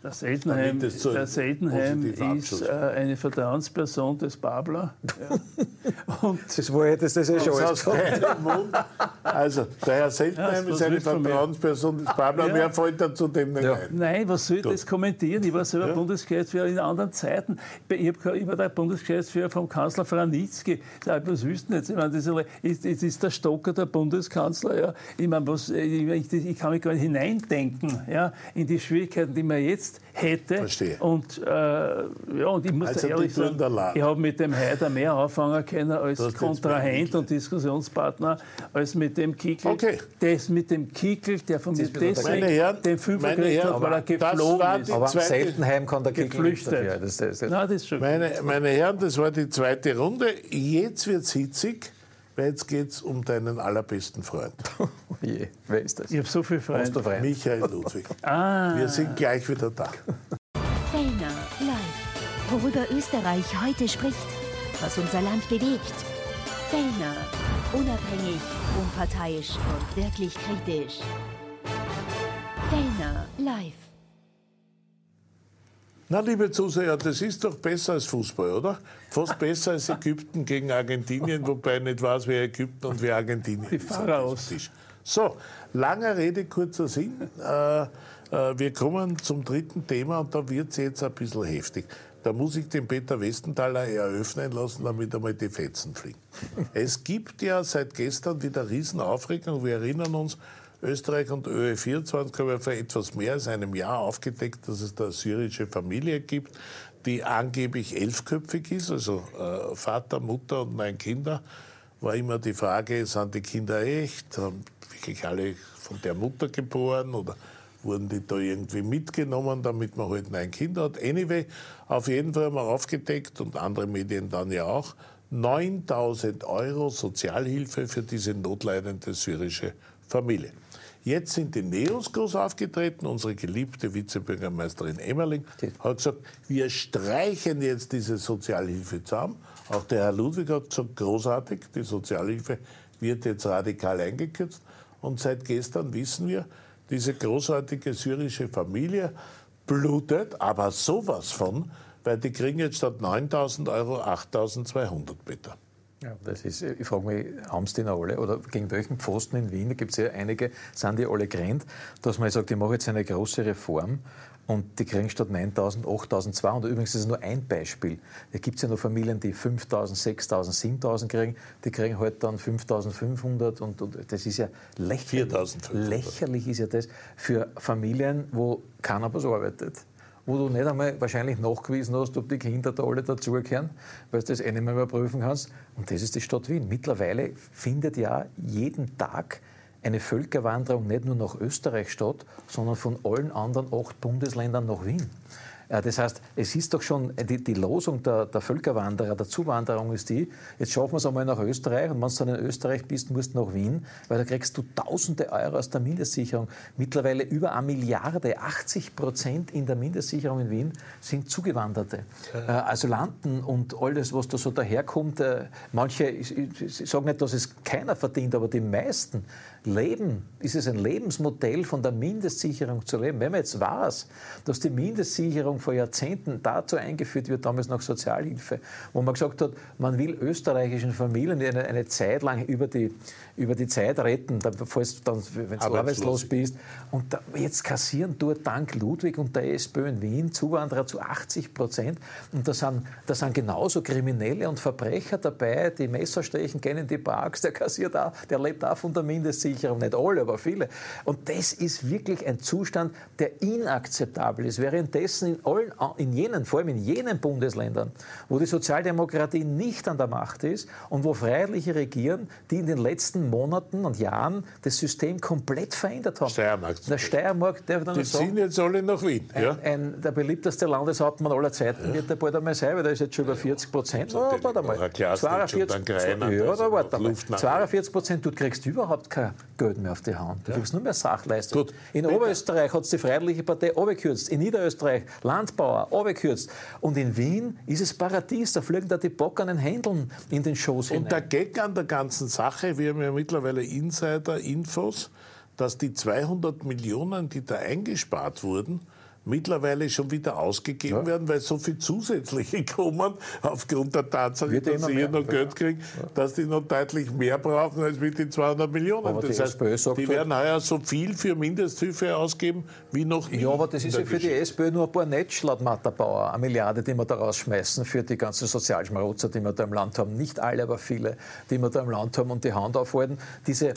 Der Seltenheim, damit es zu einem der Seltenheim positiven ist Abschluss äh, eine Vertrauensperson des Babler. Ja. Und Das war hättest das eh schon alles aus gesagt. deinem Mund. Also, der Herr Seltenheim Ja, ist eine was willst du von mir? Vertrauensperson des Babler. Ja. Mehr fällt dazu dem nicht Ja. ein. Nein, was soll ich das kommentieren? Ich war selber Ja. Bundesgeschäftsführer in anderen Zeiten. Ich, hab, ich war der Bundesgeschäftsführer vom Kanzler Franitzky. Sag, was willst du denn jetzt? Ich meine, das ist, ist, ist der Stocker der Bundeskanzler. Ja. Ich, meine, was, ich, ich, ich kann mich gar nicht hineindenken, ja, in die Schwierigkeiten, die man jetzt hätte. Verstehe. Und, äh, ja, und ich muss Also da ehrlich die tun sagen, der Lage. ich habe mit dem Haider mehr anfangen können als Das ist jetzt Kontrahent mein und Diskussionspartner, als mit dem Kickel. Okay. Das mit dem Kickel, der von mir ist wieder der- Meine deswegen Herren, den Fünfer meine gekriegt Herren, hat, weil er das geflogen war ist. die Aber am zweite- Seltenheim kann der Kickel nichts Geflüchtet. dafür. Das, das, das. Nein, das ist schon. Meine, meine Herren, das war die zweite Runde. Jetzt wird es hitzig, weil jetzt geht es um deinen allerbesten Freund, Oh je, wer ist das? Ich habe so viel Hast Freunde. du Freund? Michael Ludwig. Ah, Wir sind gleich wieder da. Fellner live. Worüber Österreich heute spricht. Was unser Land bewegt. Fellner. Unabhängig, unparteiisch und wirklich kritisch. Fellner live. Na, liebe Zuseher, das ist doch besser als Fußball, oder? Fast besser als Ägypten gegen Argentinien, wobei ich nicht weiß, wer Ägypten und wer Argentinien Die ist an Pharaos. diesem Tisch. So, langer Rede, kurzer Sinn. Äh, äh, wir kommen zum dritten Thema und da wird es jetzt ein bisschen heftig. Da muss ich den Peter Westenthaler eröffnen lassen, damit einmal die Fetzen fliegen. Es gibt ja seit gestern wieder Riesenaufregung. Wir erinnern uns, Österreich und Ö E vierundzwanzig haben ja vor etwas mehr als einem Jahr aufgedeckt, dass es da eine syrische Familie gibt, die angeblich elfköpfig ist, also äh, Vater, Mutter und neun Kinder. War immer die Frage, sind die Kinder echt? Haben wirklich alle von der Mutter geboren oder wurden die da irgendwie mitgenommen, damit man halt neun Kinder hat? Anyway, auf jeden Fall haben wir aufgedeckt und andere Medien dann ja auch, neuntausend Euro Sozialhilfe für diese notleidende syrische Familie. Jetzt sind die Neos groß aufgetreten. Unsere geliebte Vizebürgermeisterin Emmerling hat gesagt, wir streichen jetzt diese Sozialhilfe zusammen. Auch der Herr Ludwig hat gesagt, großartig, die Sozialhilfe wird jetzt radikal eingekürzt. Und seit gestern wissen wir, diese großartige syrische Familie blutet, aber sowas von, weil die kriegen jetzt statt neuntausend Euro achttausendzweihundert, bitte. Ja, das ist, ich frage mich, haben sie die noch alle? Oder gegen welchen Pfosten in Wien, da gibt es ja einige, sind die alle gerannt, dass man sagt, ich mache jetzt eine große Reform und die kriegen statt neuntausend achttausendzweihundert. Übrigens ist es nur ein Beispiel. Da gibt es ja noch Familien, die fünftausend, sechstausend, siebentausend kriegen, die kriegen halt dann fünftausendfünfhundert und, und das ist ja lächerlich. viertausendfünfhundert. Lächerlich ist ja das für Familien, wo keiner was arbeitet, wo du nicht einmal wahrscheinlich nachgewiesen hast, ob die Kinder da alle dazugehören, weil du das eh nicht mehr überprüfen kannst. Und das ist die Stadt Wien. Mittlerweile findet ja jeden Tag eine Völkerwanderung nicht nur nach Österreich statt, sondern von allen anderen acht Bundesländern nach Wien. Das heißt, es ist doch schon, die, die Losung der, der Völkerwanderer, der Zuwanderung ist die, jetzt schaffen wir es einmal nach Österreich und wenn du dann in Österreich bist, musst du nach Wien, weil da kriegst du tausende Euro aus der Mindestsicherung. Mittlerweile über eine Milliarde, achtzig Prozent in der Mindestsicherung in Wien sind Zugewanderte. Ja. Äh, Asylanten und alles, was da so daherkommt. Äh, manche, ich, ich, ich sage nicht, dass es keiner verdient, aber die meisten leben, ist es ein Lebensmodell von der Mindestsicherung zu leben. Wenn man jetzt weiß, dass die Mindestsicherung vor Jahrzehnten dazu eingeführt wird, damals nach Sozialhilfe, wo man gesagt hat, man will österreichischen Familien eine, eine Zeit lang über die, über die Zeit retten, falls dann, wenn du arbeitslos bist. Und da, jetzt kassieren dort dank Ludwig und der SPÖ in Wien Zuwanderer zu achtzig Prozent. Und da sind, da sind genauso Kriminelle und Verbrecher dabei, die Messerstechen kennen die Parks, der kassiert auch, der lebt auch von der Mindestsicherung, nicht alle, aber viele. Und das ist wirklich ein Zustand, der inakzeptabel ist. Währenddessen in allen, in jenen, vor allem in jenen Bundesländern, wo die Sozialdemokratie nicht an der Macht ist und wo Freiheitliche regieren, die in den letzten Monaten und Jahren das System komplett verändert haben. Steiermark. Der Steiermark, darf ich noch Die sagen, ziehen jetzt alle nach Wien. ein, Ja? ein, der beliebteste Landeshauptmann aller Zeiten ja. wird er bald einmal sein, weil der ist jetzt schon über vierzig Prozent. Oh, warte mal. zweiundvierzig Prozent. Ja, da warte mal. zweiundvierzig Prozent, du kriegst überhaupt kein Geld mehr auf die Hand. Du ja. kriegst nur mehr Sachleistung. Gut. In Bitte. Oberösterreich hat es die Freiheitliche Partei runtergekürzt. In Niederösterreich Landbauer runtergekürzt. Und in Wien ist es Paradies. Da fliegen da die Bock an den Händeln in den Schoß hinein. Und der Gag an der ganzen Sache, wir haben ja mittlerweile Insider-Infos, dass die zweihundert Millionen, die da eingespart wurden, mittlerweile schon wieder ausgegeben ja. werden, weil so viel zusätzliche kommen, aufgrund der Tatsache, Wird dass sie hier noch Geld ja. kriegen, ja. dass die noch deutlich mehr brauchen als mit den zweihundert Millionen. Aber das die heißt, SPÖ die werden heuer so viel für Mindesthilfe ausgeben, wie noch nie. Ja, aber das ist ja für Geschichte. die SPÖ nur ein paar Netsch, laut Matterbauer. Eine Milliarde, die wir da rausschmeißen für die ganzen Sozialschmarotzer, die wir da im Land haben. Nicht alle, aber viele, die wir da im Land haben und die Hand aufhalten. Diese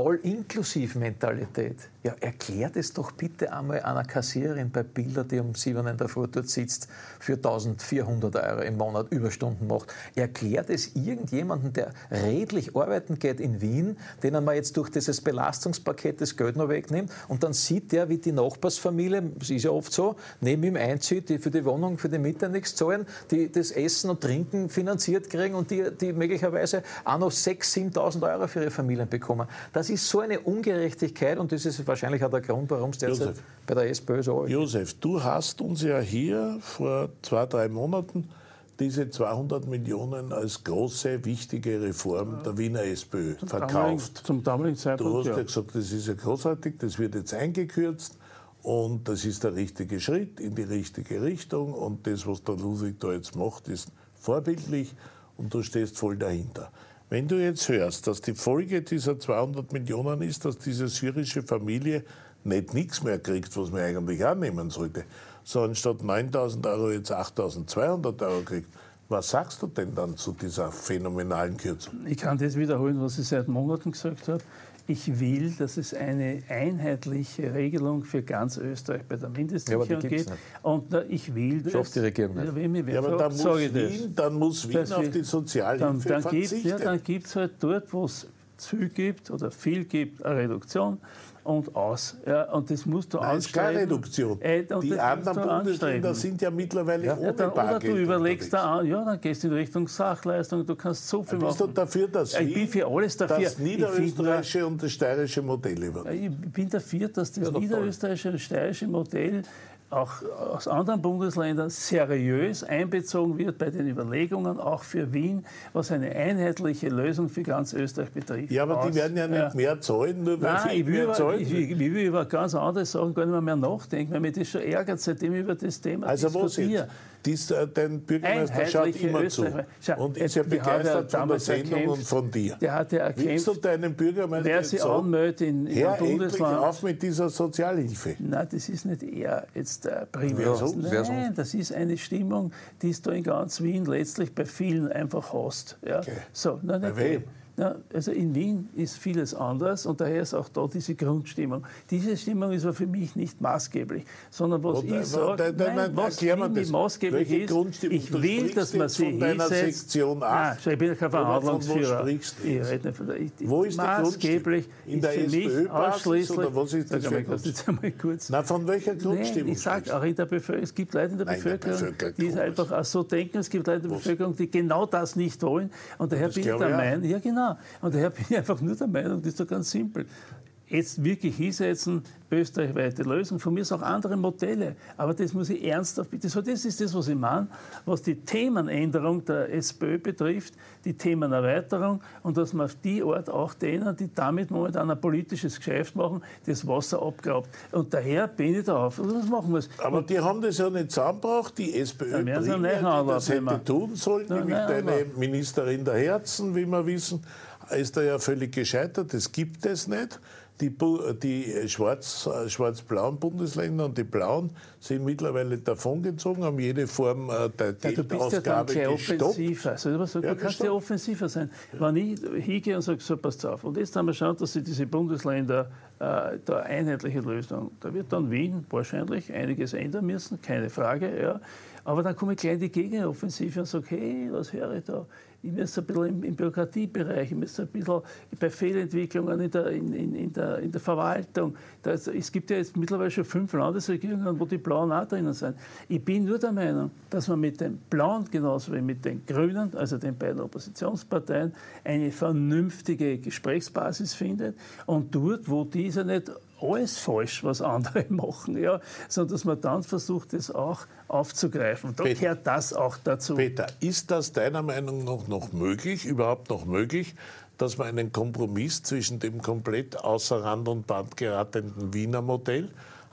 All-Inklusiv-Mentalität. Ja, erklärt es doch bitte einmal einer Kassiererin bei Bilder, die um sieben in der Früh dort sitzt, für eintausendvierhundert Euro im Monat Überstunden macht. Erklärt es irgendjemanden, der redlich arbeiten geht in Wien, denen man jetzt durch dieses Belastungspaket das Geld noch wegnimmt und dann sieht der, wie die Nachbarsfamilie, das ist ja oft so, neben ihm einzieht, die für die Wohnung, für die Miete nichts zahlen, die das Essen und Trinken finanziert kriegen und die, die möglicherweise auch noch sechstausend, siebentausend Euro für ihre Familien bekommen. Das ist so eine Ungerechtigkeit und das ist wahrscheinlich auch der Grund, warum es derzeit Josef, bei der SPÖ so ist. Josef, du hast uns ja hier vor zwei, drei Monaten diese zweihundert Millionen als große, wichtige Reform der Wiener SPÖ zum verkauft. Damaligen, zum damaligen Zeitpunkt, Du hast ja ja gesagt, das ist ja großartig, das wird jetzt eingekürzt und das ist der richtige Schritt in die richtige Richtung und das, was der Ludwig da jetzt macht, ist vorbildlich und du stehst voll dahinter. Wenn du jetzt hörst, dass die Folge dieser zweihundert Millionen ist, dass diese syrische Familie nicht nichts mehr kriegt, was man eigentlich annehmen sollte, sondern statt neuntausend Euro jetzt achttausendzweihundert Euro kriegt, was sagst du denn dann zu dieser phänomenalen Kürzung? Ich kann das wiederholen, was ich seit Monaten gesagt habe. Ich will, dass es eine einheitliche Regelung für ganz Österreich bei der Mindestsicherung ja, gibt. Und na, ich will das. Schafft die Regierung nicht. Ja, wenn mir ja, aber dann muss, Wien, dann muss Wien auf die Sozialhilfe dann, dann verzichten. Ja, dann gibt es halt dort, wo es zu viel gibt oder viel gibt, eine Reduktion. Und aus. Ja, und das musst du Nein, anstreben. ist keine Reduktion. Äh, die anderen Bundesländer sind ja mittlerweile ja, ohne ja, dann, Oder du überlegst da an, ja, dann gehst du in Richtung Sachleistung, du kannst so viel bist machen. Bist du dafür, dass ich bin für alles dafür. das niederösterreichische ich und das steirische Modell übernehmen? Ich bin dafür, dass das ja, niederösterreichische und steirische Modell auch aus anderen Bundesländern seriös einbezogen wird bei den Überlegungen, auch für Wien, was eine einheitliche Lösung für ganz Österreich betrifft. Ja, aber aus, die werden ja nicht ja. mehr zahlen, nur weil Nein, sie ich will, mehr über, zahlen. Ich, ich, ich will über ganz andere Sachen gar nicht mehr, mehr nachdenken, weil mich das schon ärgert, seitdem ich über das Thema also diskutiere. Dies, äh, dein Bürgermeister schaut immer Österreich. zu und ist ja begeistert von der Sendung erkämpft, und von dir. Der hat ja erkämpft, willst du deinen Bürgermeister wer sich anmeldet in, in Hör einem Bundesland... endlich auf mit dieser Sozialhilfe. Nein, das ist nicht er jetzt äh, primär. Wer so? Nein, Wer so? das ist eine Stimmung, die es da in ganz Wien letztlich bei vielen einfach hast. Ja? Okay. So, nein, bei wem? Ja, also in Wien ist vieles anders und daher ist auch da diese Grundstimmung. Diese Stimmung ist aber für mich nicht maßgeblich, sondern was und, ich sage, was für mich maßgeblich ist, ich will, dass man sie hinsetzt. Sektion acht. Nein, ich bin ja kein Verhandlungsführer. Ich rede nicht von der, ich, wo ist der maßgeblich in der ist für mich ausschließlich. Oder was ist das sag mal, jetzt einmal kurz. Na, von welcher Grundstimmung? Nein, ich sage auch in der Bevölkerung, es gibt Leute in der Nein, Bevölkerung, der Bevölkerung die es einfach auch so denken. Es gibt Leute in der was? Bevölkerung, die genau das nicht wollen. Und daher bin ich der Meinung, ja genau. Und daher bin ich einfach nur der Meinung, das ist doch ganz simpel. Jetzt wirklich hinsetzen, österreichweite Lösung, von mir ist auch andere Modelle, aber das muss ich ernsthaft, das ist das, was ich meine, was die Themenänderung der SPÖ betrifft, die Themenerweiterung und dass man auf die Art auch denen, die damit momentan ein politisches Geschäft machen, das Wasser abgrabt. Und daher bin ich darauf, und das machen wir es. Aber die haben das ja nicht zusammengebracht, die SPÖ primär, die das hätte tun sollen, nein, nämlich nein, deine aber. Ministerin der Herzen, wie wir wissen, ist da ja völlig gescheitert, das gibt es nicht. Die, die schwarz, schwarz-blauen Bundesländer und die blauen sind mittlerweile davongezogen, haben jede Form der Geldausgabe ja, du bist ja dann gleich offensiver. Also, du ja, kannst gestoppt. ja offensiver sein. Ja. Wenn ich hingehe und sage, so, passt auf. Und jetzt haben wir geschaut, dass sie diese Bundesländer äh, da einheitliche Lösung, da wird dann Wien wahrscheinlich einiges ändern müssen, keine Frage. Ja. Aber dann komme ich gleich in die Gegenoffensive und sage, hey, was höre ich da? Ich müsste ein bisschen im, im Bürokratiebereich, ich müsste ein bisschen bei Fehlentwicklungen in der, in, in, in der, in der Verwaltung. Das, es gibt ja jetzt mittlerweile schon fünf Landesregierungen, wo die Blauen auch drinnen sind. Ich bin nur der Meinung, dass man mit den Blauen genauso wie mit den Grünen, also den beiden Oppositionsparteien, eine vernünftige Gesprächsbasis findet. Und dort, wo diese nicht alles falsch, was andere machen, ja, sondern dass man dann versucht, das auch aufzugreifen. Da Peter, gehört das auch dazu. Peter, ist das deiner Meinung nach noch möglich, überhaupt noch möglich, dass man einen Kompromiss zwischen dem komplett außer Rand und Band geratenen Wiener Modell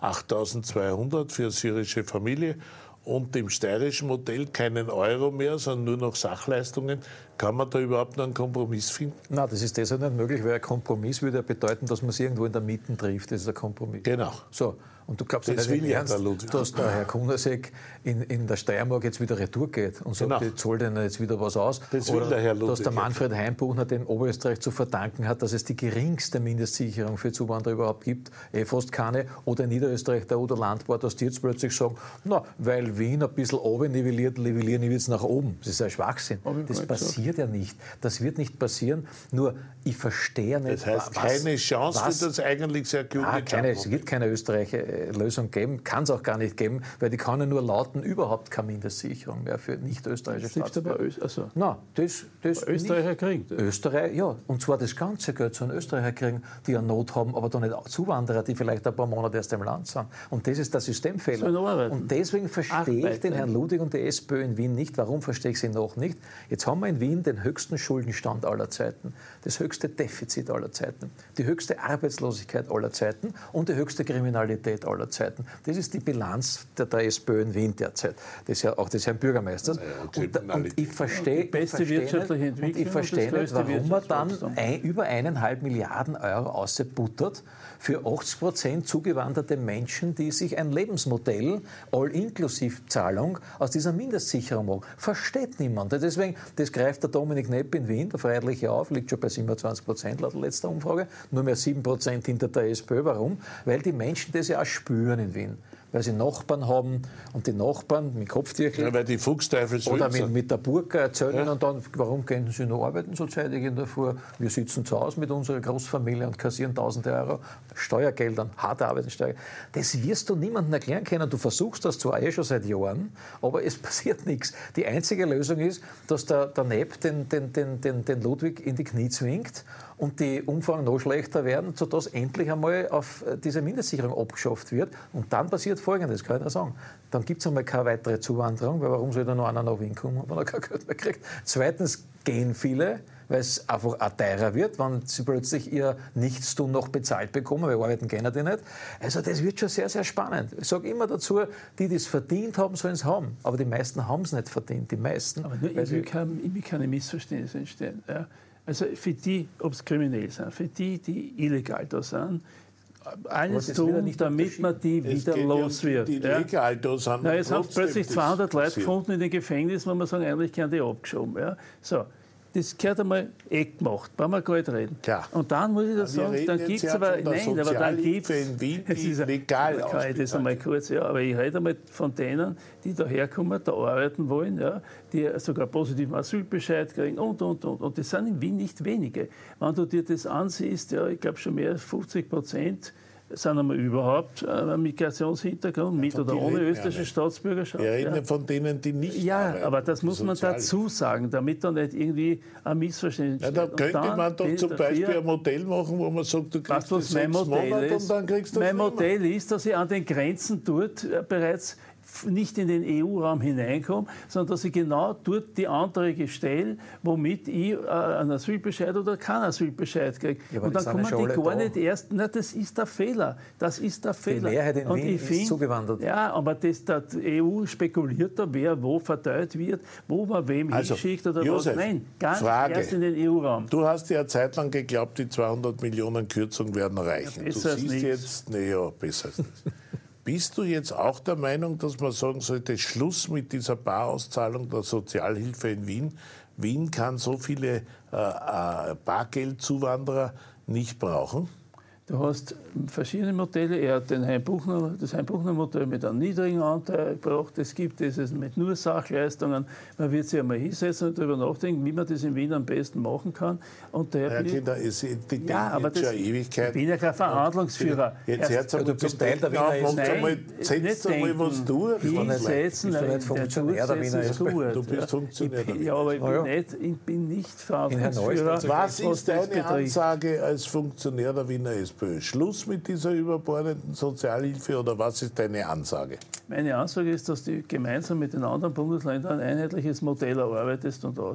achttausendzweihundert für eine syrische Familie und dem steirischen Modell keinen Euro mehr, sondern nur noch Sachleistungen. Kann man da überhaupt noch einen Kompromiss finden? Nein, das ist deshalb nicht möglich, weil ein Kompromiss würde ja bedeuten, dass man sich irgendwo in der Mitte trifft. Das ist ein Kompromiss. Genau. So. Und du glaubst ja Das nicht im will ja Ernst, der Ludwig. dass der Herr Kunasek in, in der Steiermark jetzt wieder retour geht und sagt, Genau. ich zahle denen jetzt wieder was aus. Das will Oder der Herr dass Ludwig der Manfred Heimbuchner dem Oberösterreich zu verdanken hat, dass es die geringste Mindestsicherung für Zuwanderer überhaupt gibt, eh fast keine. Oder in Niederösterreich der Udo Landbart, dass die jetzt plötzlich sagen, na, weil Wien ein bisschen oben nivelliert, nivellieren wir jetzt nach oben. Das ist ein Schwachsinn. Das passiert ja nicht. Das wird nicht passieren. Nur, ich verstehe nicht, Das heißt, was, keine Chance was, für das eigentlich sehr gute Ah, keine, es wird keine Österreich-Lösung geben, kann es auch gar nicht geben, weil die kann ja nur lauten, überhaupt keine Mindestsicherung mehr für nicht-österreichische Staatsbürger. Also, Nein, das, das Österreicher kriegen das. Österreich, ja. Und zwar das ganze Geld sollen Österreicher kriegen, die eine Not haben, aber doch nicht Zuwanderer, die vielleicht ein paar Monate erst im Land sind. Und das ist der Systemfehler. Und deswegen verstehe ich den Herrn Ludwig und die SPÖ in Wien nicht. Warum verstehe ich sie noch nicht? Jetzt haben wir in Wien den höchsten Schuldenstand aller Zeiten, das höchste Defizit aller Zeiten, die höchste Arbeitslosigkeit aller Zeiten und die höchste Kriminalität aller Zeiten. Das ist die Bilanz der, der SPÖ in Wien derzeit. Das ist ja auch des Herrn Bürgermeisters. Ja, und, und ich verstehe, die beste ich verstehe wirtschaftliche nicht, und ich Entwicklung und verstehe das nicht, größte warum man dann Wirtschaftswachstum. ein, über eineinhalb Milliarden Euro ausbuttert für achtzig Prozent zugewanderte Menschen, die sich ein Lebensmodell All-Inklusiv-Zahlung aus dieser Mindestsicherung machen. Versteht niemand. Deswegen, das greift der Dominik Nepp in Wien, der Freiheitliche auf, liegt schon bei siebenundzwanzig Prozent laut letzter Umfrage, nur mehr sieben Prozent hinter der SPÖ. Warum? Weil die Menschen das ja auch spüren in Wien. Weil sie Nachbarn haben und die Nachbarn mit Kopftüchel Ja, weil die Fuchsteufel oder mit, sind. mit der Burka erzählen Ja. und dann, warum gehen Sie noch arbeiten so zeitig in der Früh? Wir sitzen zu Hause mit unserer Großfamilie und kassieren tausende Euro Steuergeldern, harte Arbeitssteuer. Das wirst du niemandem erklären können. Du versuchst das zwar eh schon seit Jahren, aber es passiert nichts. Die einzige Lösung ist, dass der, der Nepp den, den, den, den, den Ludwig in die Knie zwingt und die Umfragen noch schlechter werden, sodass endlich einmal auf diese Mindestsicherung abgeschafft wird. Und dann passiert Folgendes, kann ich nur sagen. Dann gibt es einmal keine weitere Zuwanderung, weil warum soll da noch einer nach Wien kommen, wenn er kein Geld mehr kriegt? Zweitens gehen viele, weil es einfach auch teurer wird, wenn sie plötzlich ihr Nichtstun noch bezahlt bekommen, weil arbeiten gehen die nicht. Also das wird schon sehr, sehr spannend. Ich sage immer dazu, die, die es verdient haben, sollen es haben. Aber die meisten haben es nicht verdient, die meisten. Aber nur, ich, will kein, ich will keine Missverständnisse entstehen. Ja. Also für die, ob es kriminell sind, für die, die illegal da sind, alles tun, damit man die Es wieder geht los ja um wird. die, die ja. legal da sind. Na, jetzt haben trotzdem plötzlich das zweihundert Leute passiert. gefunden in den Gefängnissen, wo man sagen, eigentlich gehören die abgeschoben. Ja. So, das gehört einmal eh gemacht, brauchen wir gar nicht reden. Klar. Und dann muss ich das Wir sagen, reden dann jetzt gibt es ja aber, von der nein, aber dann gibt Sozialhilfe in Wien, es die ist ein- legal kann ich das ausbezahlt einmal kurz, ja, aber ich rede einmal von denen, die da herkommen, da arbeiten wollen, ja, die sogar positiven Asylbescheid kriegen und, und, und. Und das sind in Wien nicht wenige. Wenn du dir das ansiehst, ja, ich glaube schon mehr als fünfzig Prozent sind einmal überhaupt einen Migrationshintergrund, mit von oder die ohne reden wir österreichische nicht. Staatsbürgerschaft. Wir reden ja. ja von denen, die nicht Ja, arbeiten. aber das muss man Sozial- dazu sagen, damit da nicht irgendwie ein Missverständnis Ja, da entsteht. Und könnte dann man doch den zum dafür- Beispiel ein Modell machen, wo man sagt, du kriegst Weißt du, das was mein sechs Modell Monate ist? und dann kriegst du das Mein nicht mehr. Modell ist, dass ich an den Grenzen dort äh, bereits f- nicht in den E U-Raum hineinkomme, sondern dass ich genau dort die Anträge stelle, womit ich äh, einen Asylbescheid oder keinen Asylbescheid kriege. Ja, aber und die dann sind kommen ja schon die alle gar da. nicht erst. Na, das ist der Fehler. Das ist der Fehler. Mehrheit in und Wien ich ist find, zugewandert. Ja, aber das, der E U spekuliert da, wer wo verteilt wird, wo man wem Also, hinschickt oder Josef, was. Nein, gar nicht Frage. erst in den E U-Raum. Du hast ja eine Zeit lang geglaubt, die zweihundert Millionen Kürzung werden reichen. Ja, du besser als siehst nichts. jetzt, naja, besser als nichts. Bist du jetzt auch der Meinung, dass man sagen sollte, Schluss mit dieser Barauszahlung der Sozialhilfe in Wien? Wien kann so viele äh, äh, Bargeldzuwanderer nicht brauchen? Du hast verschiedene Modelle. Er hat den Heimbuchner, das Heimbuchner-Modell mit einem niedrigen Anteil gebracht. Es gibt dieses mit nur Sachleistungen. Man wird sich einmal hinsetzen und darüber nachdenken, wie man das in Wien am besten machen kann. Und daher Herr bin ich- Kinder, es, die denken ja, aber jetzt schon das, eine ich Ewigkeit. bin ja kein Verhandlungsführer. Jetzt Erst- hört einmal du bist zum Teil der Denken auf, Wiener macht S P. einmal, Nein, setzt nicht einmal denken. was durch. Hinsetzen, Bist du nicht nein, Funktionär der durchsetzen Wiener ist S P? gut, Du bist ja. Funktionär Ich bin- der Ja, aber ich bin, Ja, ja. nicht, ich bin nicht Herrn Verhandlungsführer. Neustadt- Was was ist das deine betrifft. Ansage als Funktionär der Wiener SPÖ? Schluss mit dieser überbordenden Sozialhilfe oder was ist deine Ansage? Meine Ansage ist, dass du gemeinsam mit den anderen Bundesländern ein einheitliches Modell erarbeitest und aus.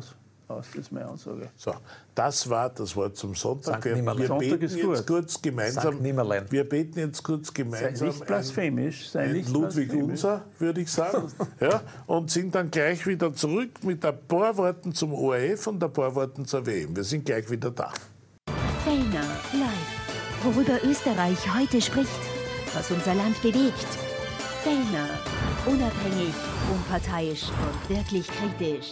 aus, das ist meine Ansage. So, das war das Wort zum Sonntag. Wir, wir Sonntag beten ist jetzt gut. kurz gemeinsam. Wir beten jetzt kurz Sei gemeinsam. nicht blasphemisch. Sei Ein, ein nicht Ludwig blasphemisch. Unser, würde ich sagen. Ja, und sind dann gleich wieder zurück mit ein paar Worten zum O R F und ein paar Worten zur W M. Wir sind gleich wieder da. Fellner live. Worüber Österreich heute spricht. Was unser Land bewegt. Fellner. Unabhängig, unparteiisch und wirklich kritisch.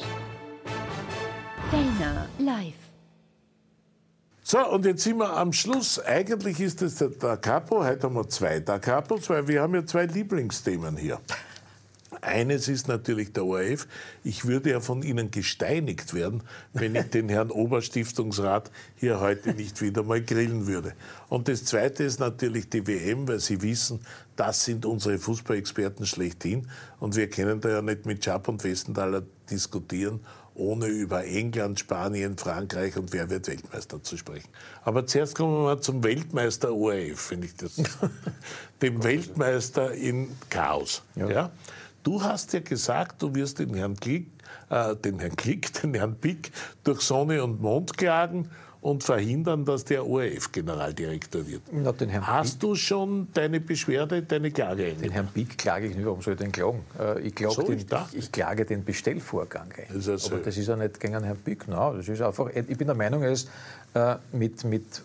Fellner live. So, und jetzt sind wir am Schluss. Eigentlich ist es der Da Capo. Heute haben wir zwei Da Capos, weil wir haben ja zwei Lieblingsthemen hier. Eines ist natürlich der O R F. Ich würde ja von Ihnen gesteinigt werden, wenn ich den Herrn Oberstiftungsrat hier heute nicht wieder mal grillen würde. Und das Zweite ist natürlich die W M, weil Sie wissen, das sind unsere Fußballexperten schlechthin. Und wir können da ja nicht mit Schaap und Westenthaler diskutieren, ohne über England, Spanien, Frankreich und wer wird Weltmeister zu sprechen. Aber zuerst kommen wir mal zum Weltmeister O R F, finde ich das. Dem Weltmeister in Chaos. Ja. Ja? Du hast ja gesagt, du wirst den Herrn Klick, äh, den Herrn Klick, den Herrn Pick durch Sonne und Mond klagen und verhindern, dass der O R F-Generaldirektor wird. Na, den Herrn Hast Pick, du schon deine Beschwerde, deine Klage Den eingebracht? Herrn Pick klage ich nicht, warum soll ich den klagen? Äh, Ich, klage So, den, ich dachte. ich, ich klage den Bestellvorgang ein. Das ist ja so. Aber das ist ja nicht gegen einen Herrn Pick. Nein, das ist einfach, ich bin der Meinung, er ist äh, mit, mit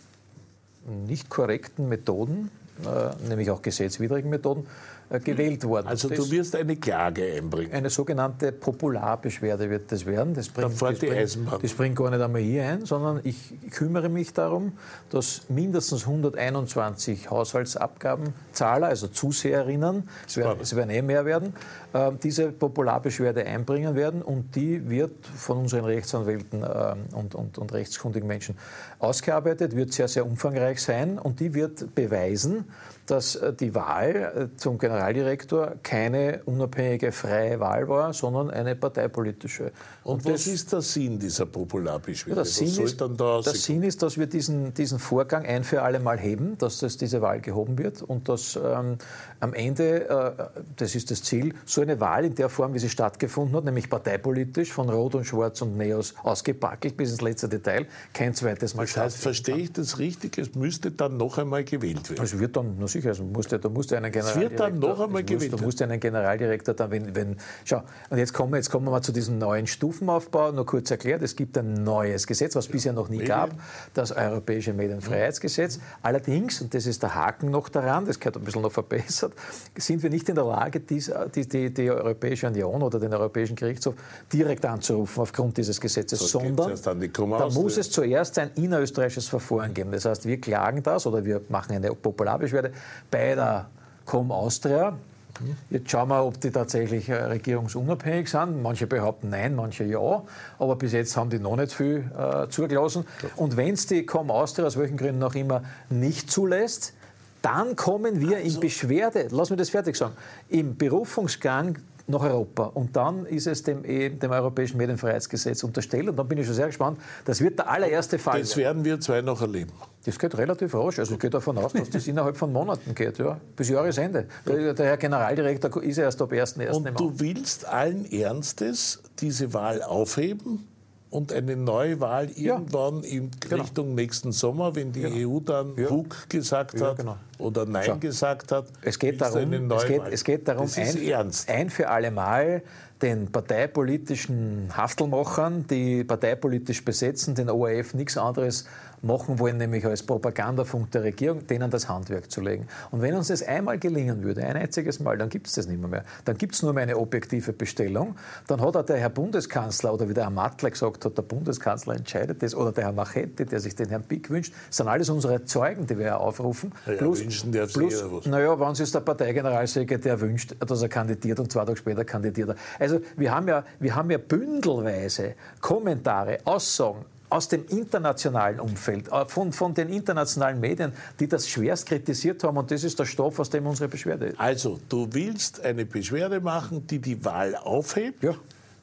nicht korrekten Methoden, äh, nämlich auch gesetzwidrigen Methoden, äh, gewählt worden. Also das, du wirst eine Klage einbringen. Eine sogenannte Popularbeschwerde wird das werden. Das bringt, fährt das, die bringt, Eisenbahn. das bringt gar nicht einmal hier ein, sondern ich kümmere mich darum, dass mindestens hunderteinundzwanzig Haushaltsabgabenzahler, also Zuseherinnen, es werden, es werden eh mehr werden, äh, diese Popularbeschwerde einbringen werden und die wird von unseren Rechtsanwälten äh, und, und, und rechtskundigen Menschen ausgearbeitet, wird sehr, sehr umfangreich sein und die wird beweisen, dass äh, die Wahl äh, zum Generaldirektor keine unabhängige, freie Wahl war, sondern eine parteipolitische. Und, Und was ist der Sinn dieser Popularbeschwerde? der was Sinn, soll ist, dann da der Sinn ist, dass wir diesen, diesen Vorgang ein für alle Mal heben, dass das, diese Wahl gehoben wird und dass ähm, am Ende, äh, das ist das Ziel, so eine Wahl in der Form, wie sie stattgefunden hat, nämlich parteipolitisch, von Rot und Schwarz und Neos ausgepackelt bis ins letzte Detail, kein zweites Mal Das heißt, verstehe ich das richtig, es müsste dann noch einmal gewählt werden? Es wird dann, na sicher, also musste, da musste einen wird Generaldirektor... dann noch einmal es muss- gewählt Da musste einen Generaldirektor dann, wenn, wenn... Schau, und jetzt kommen, wir, jetzt kommen wir mal zu diesem neuen Stufenaufbau, nur kurz erklärt, es gibt ein neues Gesetz, was es bisher noch nie Medien. gab, das Europäische Medienfreiheitsgesetz. Allerdings, und das ist der Haken noch daran, das gehört ein bisschen noch verbessert, sind wir nicht in der Lage, dies, die, die, die Europäische Union oder den Europäischen Gerichtshof direkt anzurufen aufgrund dieses Gesetzes, So, sondern geht's erst an die Komma da aus, muss ja. es zuerst ein innerösterreichisches Verfahren geben. Das heißt, wir klagen das oder wir machen eine Popularbeschwerde bei der Com Austria. Jetzt schauen wir, ob die tatsächlich äh, regierungsunabhängig sind. Manche behaupten nein, manche ja. Aber bis jetzt haben die noch nicht viel äh, zugelassen. Und wenn es die Com Austria aus welchen Gründen auch immer nicht zulässt, dann kommen wir in Beschwerde, lass mich das fertig sagen, im Berufungsgang nach Europa. Und dann ist es dem, eh, dem Europäischen Medienfreiheitsgesetz unterstellt. Und dann bin ich schon sehr gespannt. Das wird der allererste Fall Das werden. werden wir zwei noch erleben. Das geht relativ rasch. Also ich gehe davon aus, dass das innerhalb von Monaten geht, ja, bis Jahresende. Der, der Herr Generaldirektor ist ja erst ab ersten ersten Und du willst allen Ernstes diese Wahl aufheben und eine neue Wahl irgendwann in Genau. Richtung nächsten Sommer, wenn die E U dann Ja. Ruck gesagt Ja, hat genau. oder Nein Schau. gesagt hat. Es geht willst du darum, eine neue es geht, Wahl. es geht darum das ist ein, ernst. ein für alle Mal den parteipolitischen Haftelmachern, die parteipolitisch besetzen, den O R F nichts anderes machen wollen, nämlich als Propagandafunk der Regierung, denen das Handwerk zu legen. Und wenn uns das einmal gelingen würde, ein einziges Mal, dann gibt es das nicht mehr, mehr. Dann gibt es nur mehr eine objektive Bestellung. Dann hat auch der Herr Bundeskanzler, oder wie der Herr Mattler gesagt hat, der Bundeskanzler entscheidet das, oder der Herr Machetti, der sich den Herrn Pick wünscht, das sind alles unsere Zeugen, die wir aufrufen. Ja, ja, wünschen darf sich plus jeder was. naja, wenn sich der Parteigeneralsekretär wünscht, dass er kandidiert und zwei Tage später kandidiert er. Also wir haben ja, wir haben ja bündelweise Kommentare, Aussagen aus dem internationalen Umfeld, äh, von, von den internationalen Medien, die das schwerst kritisiert haben. Und das ist der Stoff, aus dem unsere Beschwerde ist. Also, du willst eine Beschwerde machen, die die Wahl aufhebt. Ja.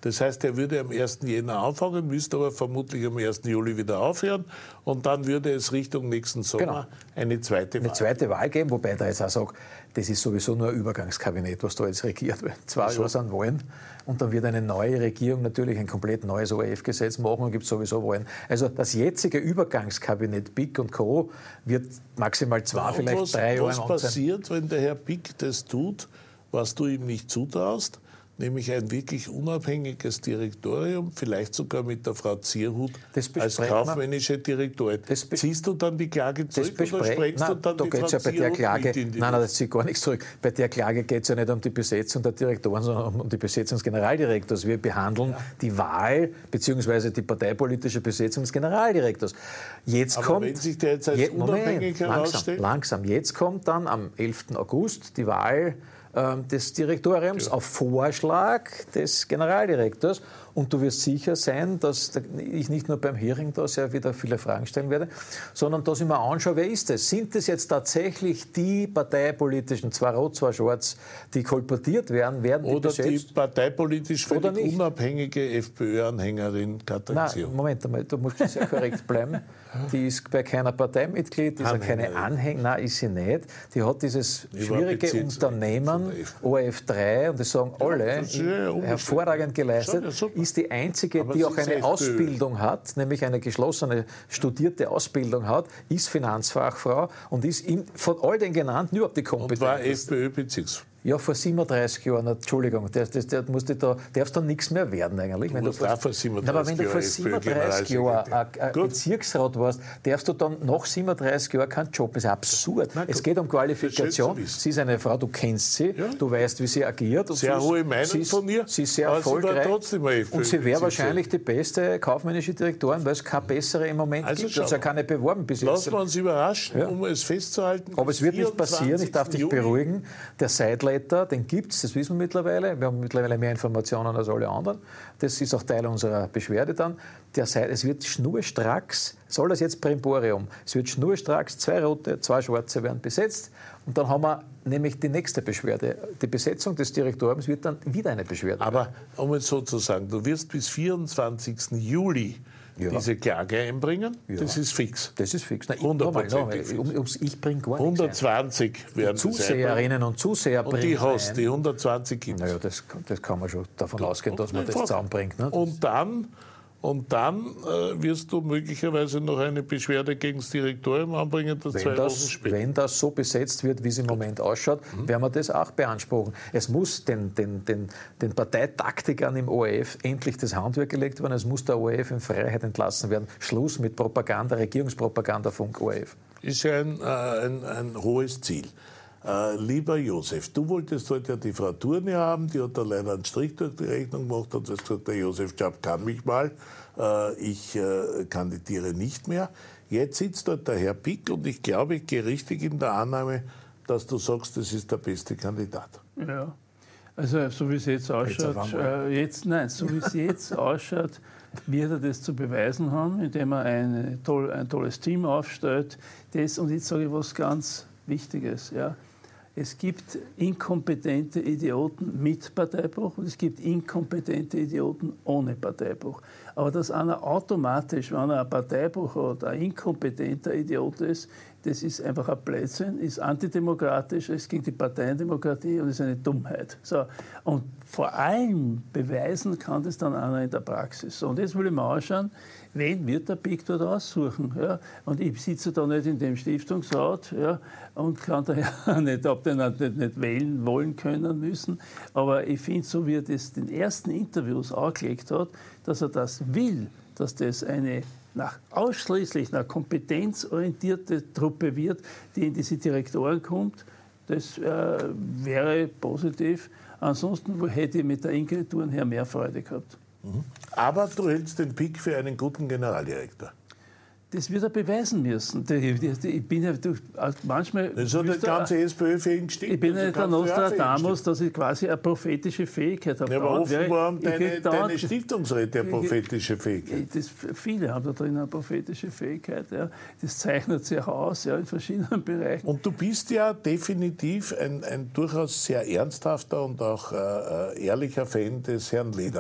Das heißt, er würde am ersten Jänner anfangen, müsste aber vermutlich am ersten Juli wieder aufhören. Und dann würde es Richtung nächsten Sommer Genau. eine zweite Wahl Eine zweite Wahl geben, wobei da jetzt auch sage, das ist sowieso nur ein Übergangskabinett, was da jetzt regiert. Zwei Also. Jahre sind Wahlen und dann wird eine neue Regierung natürlich ein komplett neues O R F-Gesetz machen und gibt sowieso Wahlen. Also das jetzige Übergangskabinett B I K und Co. wird maximal zwei, Und vielleicht was, drei Jahre was im Amt sein. passiert, wenn der Herr Pick das tut, was du ihm nicht zutraust, nämlich ein wirklich unabhängiges Direktorium, vielleicht sogar mit der Frau Zierhut Das als besprechen wir. kaufmännische Direktorin. Das be- Ziehst du dann die Klage Das zurück oder besprechen. sprengst Nein, du dann da die geht Frau es ja bei der Zierhut Klage. mit in die Nein, nein, Luft? das zieht gar nichts zurück. Bei der Klage geht es ja nicht um die Besetzung der Direktoren, sondern um die Besetzung des Generaldirektors. Wir behandeln ja. die Wahl bzw. die parteipolitische Besetzung des Generaldirektors. Jetzt Aber kommt, wenn sich der jetzt als je, unabhängig Moment, langsam, herausstellt? langsam. Jetzt kommt dann am elften August die Wahl ähm, des Direktoriums ja. auf Vorschlag des Generaldirektors. Und du wirst sicher sein, dass ich nicht nur beim Hearing da sehr wieder viele Fragen stellen werde, sondern dass ich mir anschaue, wer ist es? Sind es jetzt tatsächlich die parteipolitischen, zwei rot, zwei schwarz, die kolportiert werden, werden die Oder besetzt? die parteipolitisch Oder völlig nicht? unabhängige FPÖ-Anhängerin Katrin Nein, Zierhut? Moment einmal, du musst sehr korrekt bleiben. Die ist bei keiner Partei Mitglied, die ist auch keine Anhängerin. Anhängerin, nein, ist sie nicht. Die hat dieses Die war schwierige Bezirksrätin Unternehmen, von der FPÖ. O R F drei, und das sagen alle, das ist ja unbestritten. hervorragend geleistet, Ja, super. ist die einzige, Aber die sie auch ist eine FPÖ. Ausbildung hat, nämlich eine geschlossene, studierte Ausbildung hat, ist Finanzfachfrau und ist in, von all den genannten überhaupt die Und war Kompetenz. FPÖ-Bezirks. Ja, vor siebenunddreißig Jahren, Entschuldigung, der, der, der musste da, darfst dann nichts mehr werden eigentlich. Wenn du warst vor, auch vor Na, aber wenn du vor siebenunddreißig siebenunddreißig Jahren Jahren ein, ein Gut. Bezirksrat warst, darfst du dann nach siebenunddreißig Jahren keinen Job. Das ist absurd. Es geht um Qualifikation. schön zu wissen. Sie ist eine Frau, du kennst sie, Ja. du weißt, wie sie agiert. Und Sehr sie ist- hohe Meinung sie ist, von ihr, Sie ist sehr aber sie war erfolgreich. trotzdem eine FPÖ und sie wäre Bezirksrätin. wahrscheinlich die beste kaufmännische Direktorin, weil es keine bessere im Moment Also gibt. schau Es ist ja mal. keine beworben bis jetzt. Lassen wir uns überraschen, Ja. um es festzuhalten. Aber es wird nicht passieren, ich darf dich vierundzwanzigsten Juni. beruhigen. Der Sideletter, den gibt es, das wissen wir mittlerweile. Wir haben mittlerweile mehr Informationen als alle anderen. Das ist auch Teil unserer Beschwerde dann. Der Side, es wird schnurstracks, soll das jetzt Brimborium, es wird schnurstracks, zwei rote, zwei schwarze werden besetzt. Und dann haben wir nämlich die nächste Beschwerde. Die Besetzung des Direktoriums wird dann wieder eine Beschwerde. Aber um es so zu sagen, du wirst bis vierundzwanzigsten Juli Ja. diese Klage einbringen. Ja. Das ist fix. Das ist fix. Nein, Hundertprozentig nochmal, fix. nochmal, um, ums Ich bringe gar nichts ein. hundertzwanzig werden es Zuseherinnen und Zuseher Und die bringen hast, ein. die hundertzwanzig gibt es. Naja, das, das kann man schon davon ausgehen, dass man das Einfach. zusammenbringt. Ne? Und dann, und dann äh, wirst du möglicherweise noch eine Beschwerde gegen das Direktorium anbringen, das zwei Wenn Wochen das, später. wenn das so besetzt wird, wie es im Moment ausschaut, werden wir das auch beanspruchen. Es muss den, den, den, den Parteitaktikern im O R F endlich das Handwerk gelegt werden. Es muss der O R F in Freiheit entlassen werden. Schluss mit Propaganda, Regierungspropaganda vom O R F. Ist ja ein, äh, ein, ein hohes Ziel. Äh, lieber Josef, du wolltest heute ja die Frau Thurne haben, die hat da leider einen Strich durch die Rechnung gemacht und hat gesagt, der Josef Schaap kann mich mal, äh, ich äh, kandidiere nicht mehr. Jetzt sitzt dort der Herr Pick und ich glaube, ich gehe richtig in der Annahme, dass du sagst, das ist der beste Kandidat. Ja, also so wie es jetzt ausschaut, auf äh, jetzt, nein, so wie es jetzt ausschaut, wird er das zu beweisen haben, indem er eine toll, ein tolles Team aufstellt. Das, und jetzt sage ich was ganz Wichtiges. Ja. Es gibt inkompetente Idioten mit Parteibruch und es gibt inkompetente Idioten ohne Parteibruch. Aber dass einer automatisch, wenn er ein Parteibruch hat, ein inkompetenter Idiot ist, das ist einfach ein Blödsinn, ist antidemokratisch, ist gegen die Parteiendemokratie und ist eine Dummheit. So. Und vor allem beweisen kann das dann einer in der Praxis. So, und jetzt will ich mal anschauen, wen wird der Pick dort aussuchen. Ja? Und ich sitze da nicht in dem Stiftungsrat, ja, und kann daher nicht, ob den nicht, nicht wählen wollen können müssen. Aber ich finde, so wie er das in den ersten Interviews angelegt hat, dass er das will, dass das eine nach, ausschließlich nach kompetenzorientierte Truppe wird, die in diese Direktoren kommt, das äh, wäre positiv. Ansonsten hätte ich mit der Ingrid Thurnherr mehr Freude gehabt. Aber du hältst den Pick für einen guten Generaldirektor. Das wird er beweisen müssen. Ich bin ja, du, manchmal, Das hat die ganze SPÖ für ihn gestimmt. ich bin ja Also nicht der kannst du auch für ihn Nostradamus, dass ich quasi eine prophetische Fähigkeit habe. stimmen. Ja, aber Dauernd wäre ich- offenbar haben ich deine, krieg dauernd- deine Stiftungsräte eine prophetische Fähigkeit. Das, viele haben da drin eine prophetische Fähigkeit. Ja. Das zeichnet sich auch aus, ja, in verschiedenen Bereichen. Und du bist ja definitiv ein, ein durchaus sehr ernsthafter und auch äh, ehrlicher Fan des Herrn Lederer.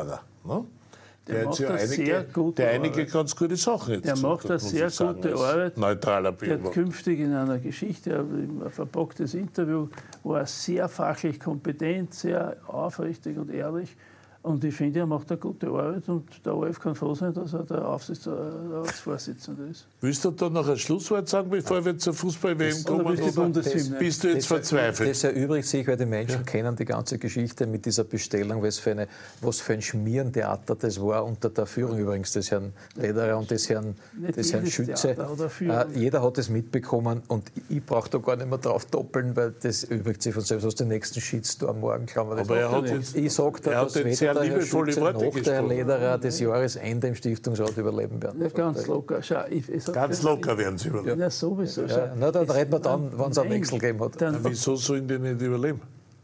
Ne? Der, Der hat macht ja eine einige, sehr gute der einige Arbeit. ganz gute Sachen jetzt Der gesagt macht hat, eine muss sehr ich sagen, gute als Arbeit. neutraler Der hat Bürger. künftig in einer Geschichte, ein verpacktes Interview, war sehr fachlich kompetent, sehr aufrichtig und ehrlich. Und ich finde, er macht eine gute Arbeit und der O R F kann froh sein, dass er der Aufsichtsratsvorsitzende ist. Willst du da noch ein Schlusswort sagen, bevor wir zur Fußball-W M kommen? willst du die Bundeshymne? Bist du jetzt verzweifelt? Das erübrigt sich, weil die Menschen ja. kennen die ganze Geschichte mit dieser Bestellung, was für, eine, was für ein Schmierentheater das war, unter der Führung übrigens des Herrn Lederer und des Herrn, des Herrn Schütze. Äh, jeder hat es mitbekommen und ich brauche da gar nicht mehr drauf doppeln, weil das übrigt sich von selbst aus dem nächsten Shitstorm morgen. Kann man das Aber er hat jetzt, ich sage da, dass weder der Herr Schütze noch der Herr Lederer das Jahresende im Stiftungsrat überleben werden. Ja, ganz locker. Schau, ich, ich ganz locker werden sie überleben. Ja, sowieso. Ja, na, dann reden wir dann, wenn es einen Wechsel gegeben hat. Na, wieso sollen die nicht überleben?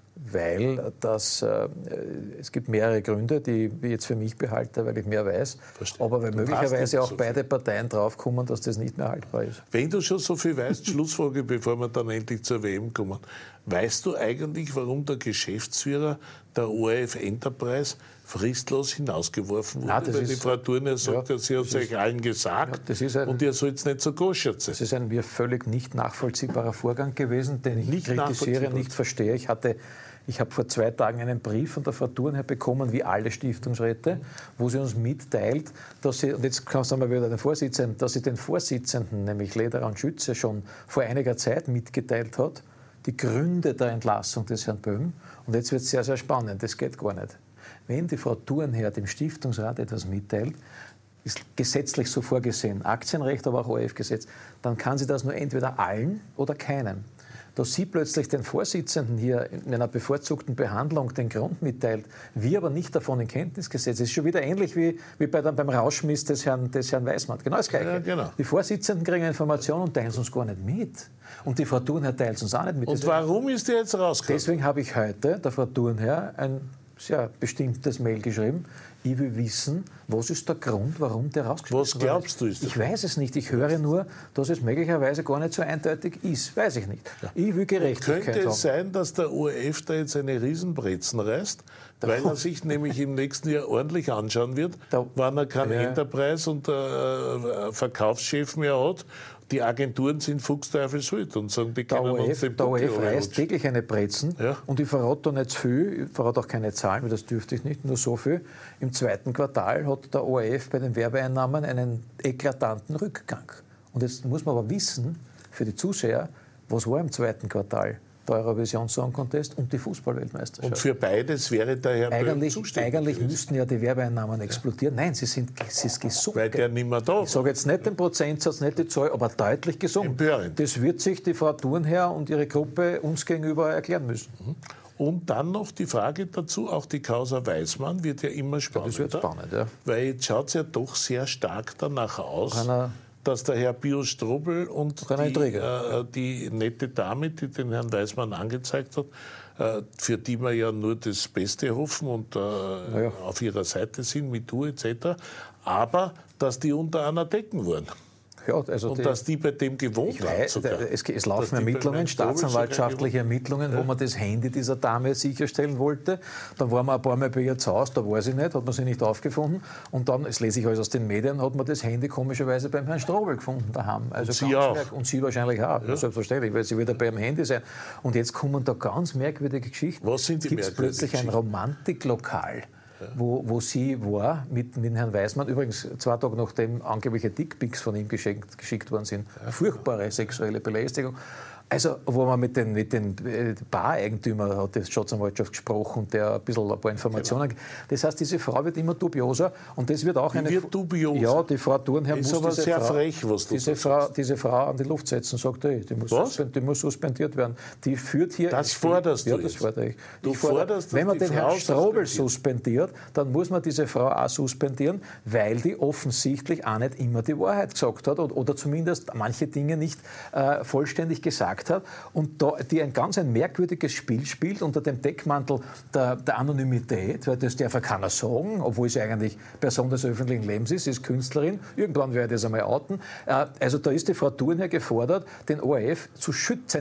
Weil das, äh, es gibt mehrere Gründe, die ich jetzt für mich behalte, weil ich mehr weiß. Verstehe. Aber weil du möglicherweise auch so beide Parteien draufkommen, dass das nicht mehr haltbar ist. Wenn du schon so viel weißt, Schlussfrage, bevor wir dann endlich zur W M kommen. Weißt du eigentlich, warum der Geschäftsführer der O R F Enterprise fristlos hinausgeworfen wurde? Nein, weil ist, die Frau Thurner sagt, ja, sie hat es euch allen gesagt ja, ein, und ihr sollt es nicht so goschert sein. Das ist ein mir völlig nicht nachvollziehbarer Vorgang gewesen, den ich nicht kritisiere, nicht verstehe. Ich hatte Ich habe vor zwei Tagen einen Brief von der Frau Thurnherr bekommen, wie alle Stiftungsräte, wo sie uns mitteilt, dass sie, und jetzt sagen wir wieder den Vorsitzenden, dass sie den Vorsitzenden, nämlich Lederer und Schütze, schon vor einiger Zeit mitgeteilt hat, die Gründe der Entlassung des Herrn Böhm. Und jetzt wird es sehr, sehr spannend, das geht gar nicht. Wenn die Frau Thurnherr dem Stiftungsrat etwas mitteilt, ist gesetzlich so vorgesehen, Aktienrecht, aber auch O R F-Gesetz, dann kann sie das nur entweder allen oder keinem. Dass sie plötzlich den Vorsitzenden hier in einer bevorzugten Behandlung den Grund mitteilt, wir aber nicht davon in Kenntnis gesetzt, ist schon wieder ähnlich wie, wie bei der, beim Rauschmiss des Herrn, des Herrn Weismann. Genau das Gleiche. Ja, genau. Die Vorsitzenden kriegen Informationen und teilen es uns gar nicht mit. Und die Frau Thurnherr teilt es uns auch nicht mit. Und deswegen, warum ist die jetzt rausgekommen? Deswegen habe ich heute der Frau Thurnherr ein sehr bestimmtes Mail geschrieben. Ich will wissen, was ist der Grund, warum der rausgeschmissen wurde. Was glaubst du, ist das? Ich weiß es nicht. Ich höre nur, dass es möglicherweise gar nicht so eindeutig ist. Weiß ich nicht. Ich will Gerechtigkeit haben. Könnte es sein, dass der O R F da jetzt eine Riesenbrezen reißt, weil er sich nämlich im nächsten Jahr ordentlich anschauen wird, Da, wann er keinen ja. Enterprise und äh, Verkaufschef mehr hat. Die Agenturen sind fuchsteufelswild und sagen, die können uns den Der O Buckel R F reißt runterrutschen. täglich eine Brezen Ja. und ich verrate da nicht zu viel, ich verrate auch keine Zahlen, weil das dürfte ich nicht, nur so viel. Im zweiten Quartal hat der O R F bei den Werbeeinnahmen einen eklatanten Rückgang. Und jetzt muss man aber wissen, für die Zuseher, was war im zweiten Quartal? Der Eurovision Song Contest und die Fußballweltmeisterschaft. Und für beides wäre der Herr Böhm Eigentlich, zuständig eigentlich gewesen. müssten ja die Werbeeinnahmen explodieren. Nein, sie sind, sie ist gesunken. Weil der nicht mehr da war. Ich sage jetzt nicht den Prozentsatz, nicht die Zahl, aber deutlich gesunken. Empörend. Das wird sich die Frau Thurnherr und ihre Gruppe uns gegenüber erklären müssen. Und dann noch die Frage dazu, auch die Causa Weismann wird ja immer spannender. Das wird spannend, ja. Weil jetzt schaut es ja doch sehr stark danach aus, einer- dass der Herr Pius Strobel und einer die, Intrige. äh, die nette Dame, die den Herrn Weismann angezeigt hat, äh, für die wir ja nur das Beste hoffen und äh, ja. auf ihrer Seite sind, mit MeToo et cetera, aber dass die unter einer Decken waren. Ja, also Und die, dass die bei dem gewohnt ich waren weiß, sogar. es, es Dass laufen die bei Ermittlungen, Herrn Strobel staatsanwaltschaftliche sogar Ermittlungen, wo man das Handy dieser Dame sicherstellen wollte. Dann waren wir ein paar Mal bei ihr zu Hause, da war sie nicht, hat man sie nicht aufgefunden. Und dann, das lese ich alles aus den Medien, hat man das Handy komischerweise beim Herrn Strobel gefunden daheim. Also Und Sie ganz auch. merk- Und sie wahrscheinlich auch, ja. Selbstverständlich, weil sie wieder beim Handy sein. Und jetzt kommen da ganz merkwürdige Geschichten. Was sind die Gibt's merkwürdigen plötzlich ein Geschichten? Romantiklokal. Wo, wo sie war mit, mit Herrn Weismann, übrigens zwei Tage nachdem angebliche Dickpics von ihm geschenkt, geschickt worden sind. Furchtbare sexuelle Belästigung. Also, wo man mit den, mit den Bar-Eigentümern hat die Staatsanwaltschaft gesprochen, der ein bisschen ein paar Informationen. Genau. Das heißt, diese Frau wird immer dubioser und das wird auch Die eine. wird dubioser? Ja, die Frau Thurnherr Ist muss aber diese sehr Frau, frech, was du diese da Frau, sagst. diese Frau an die Luft setzen, sagt er. Die muss, Was? suspend, die muss suspendiert werden. Die führt hier. Das forderst du Ja, das jetzt? fordere ich. Du ich fordere, forderst, dass wenn man die den Frau Herrn Strobel suspendiert. suspendiert, dann muss man diese Frau auch suspendieren, weil die offensichtlich auch nicht immer die Wahrheit gesagt hat oder, oder zumindest manche Dinge nicht äh, vollständig gesagt hat und da, die ein ganz ein merkwürdiges Spiel spielt unter dem Deckmantel der, der Anonymität, weil das darf ja keiner sagen, obwohl sie eigentlich Person des öffentlichen Lebens ist, sie ist Künstlerin, irgendwann werde ich das einmal outen. Äh, also da ist die Frau Thurnherr gefordert, den O R F zu schützen.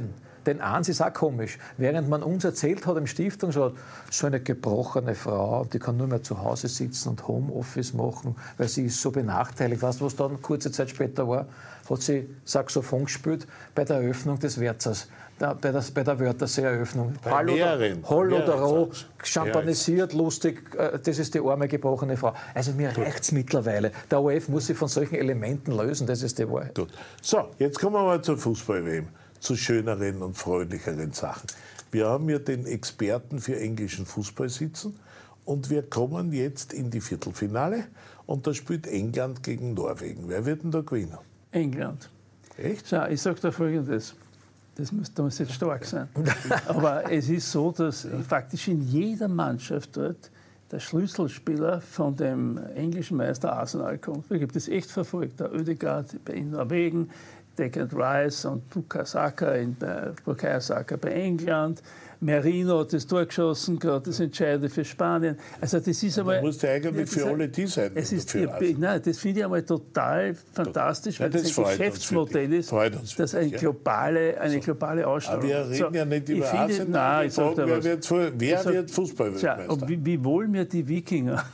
Denn eins ist auch komisch. Während man uns erzählt hat im Stiftungsrat, so eine gebrochene Frau, die kann nur mehr zu Hause sitzen und Homeoffice machen, weil sie ist so benachteiligt. Weißt du, was dann kurze Zeit später war? Hat sie Saxophon gespielt bei der Eröffnung des Wärzers. Da, bei, der, bei der Wörthersee-Eröffnung. Hall oder, Hall oder Roh, champanisiert, lustig, äh, das ist die arme, gebrochene Frau. Also mir reicht es mittlerweile. Der O R F muss sich von solchen Elementen lösen, das ist die Wahrheit. Gut. So, jetzt kommen wir mal zur Fußball-W M, zu schöneren und freundlicheren Sachen. Wir haben ja den Experten für englischen Fußball sitzen und wir kommen jetzt in die Viertelfinale und da spielt England gegen Norwegen. Wer wird denn da gewinnen? England. Echt? Schau, ich sage da Folgendes. Das muss, da muss jetzt stark sein. Aber es ist so, dass faktisch in jeder Mannschaft dort der Schlüsselspieler von dem englischen Meister Arsenal kommt. Ich habe das echt verfolgt. Der Ødegaard in Norwegen, Declan Rice und Bukayo Saka in Bukayo Saka bei England. Merino hat das Tor geschossen, gerade das Entscheidende für Spanien. Also das ist einmal. Du musst ja eigentlich für alle die sein. Es ist, nein, das finde ich einmal total fantastisch, weil nein, das, das ein Geschäftsmodell ist, dass eine globale, eine globale Ausstrahlung. Aber wir reden so, ja nicht über finde, Arsenal. Nein, ich sag wer was. wird, wer sag, wird Fußballweltmeister? Wie, wie wohl mir die Wikinger,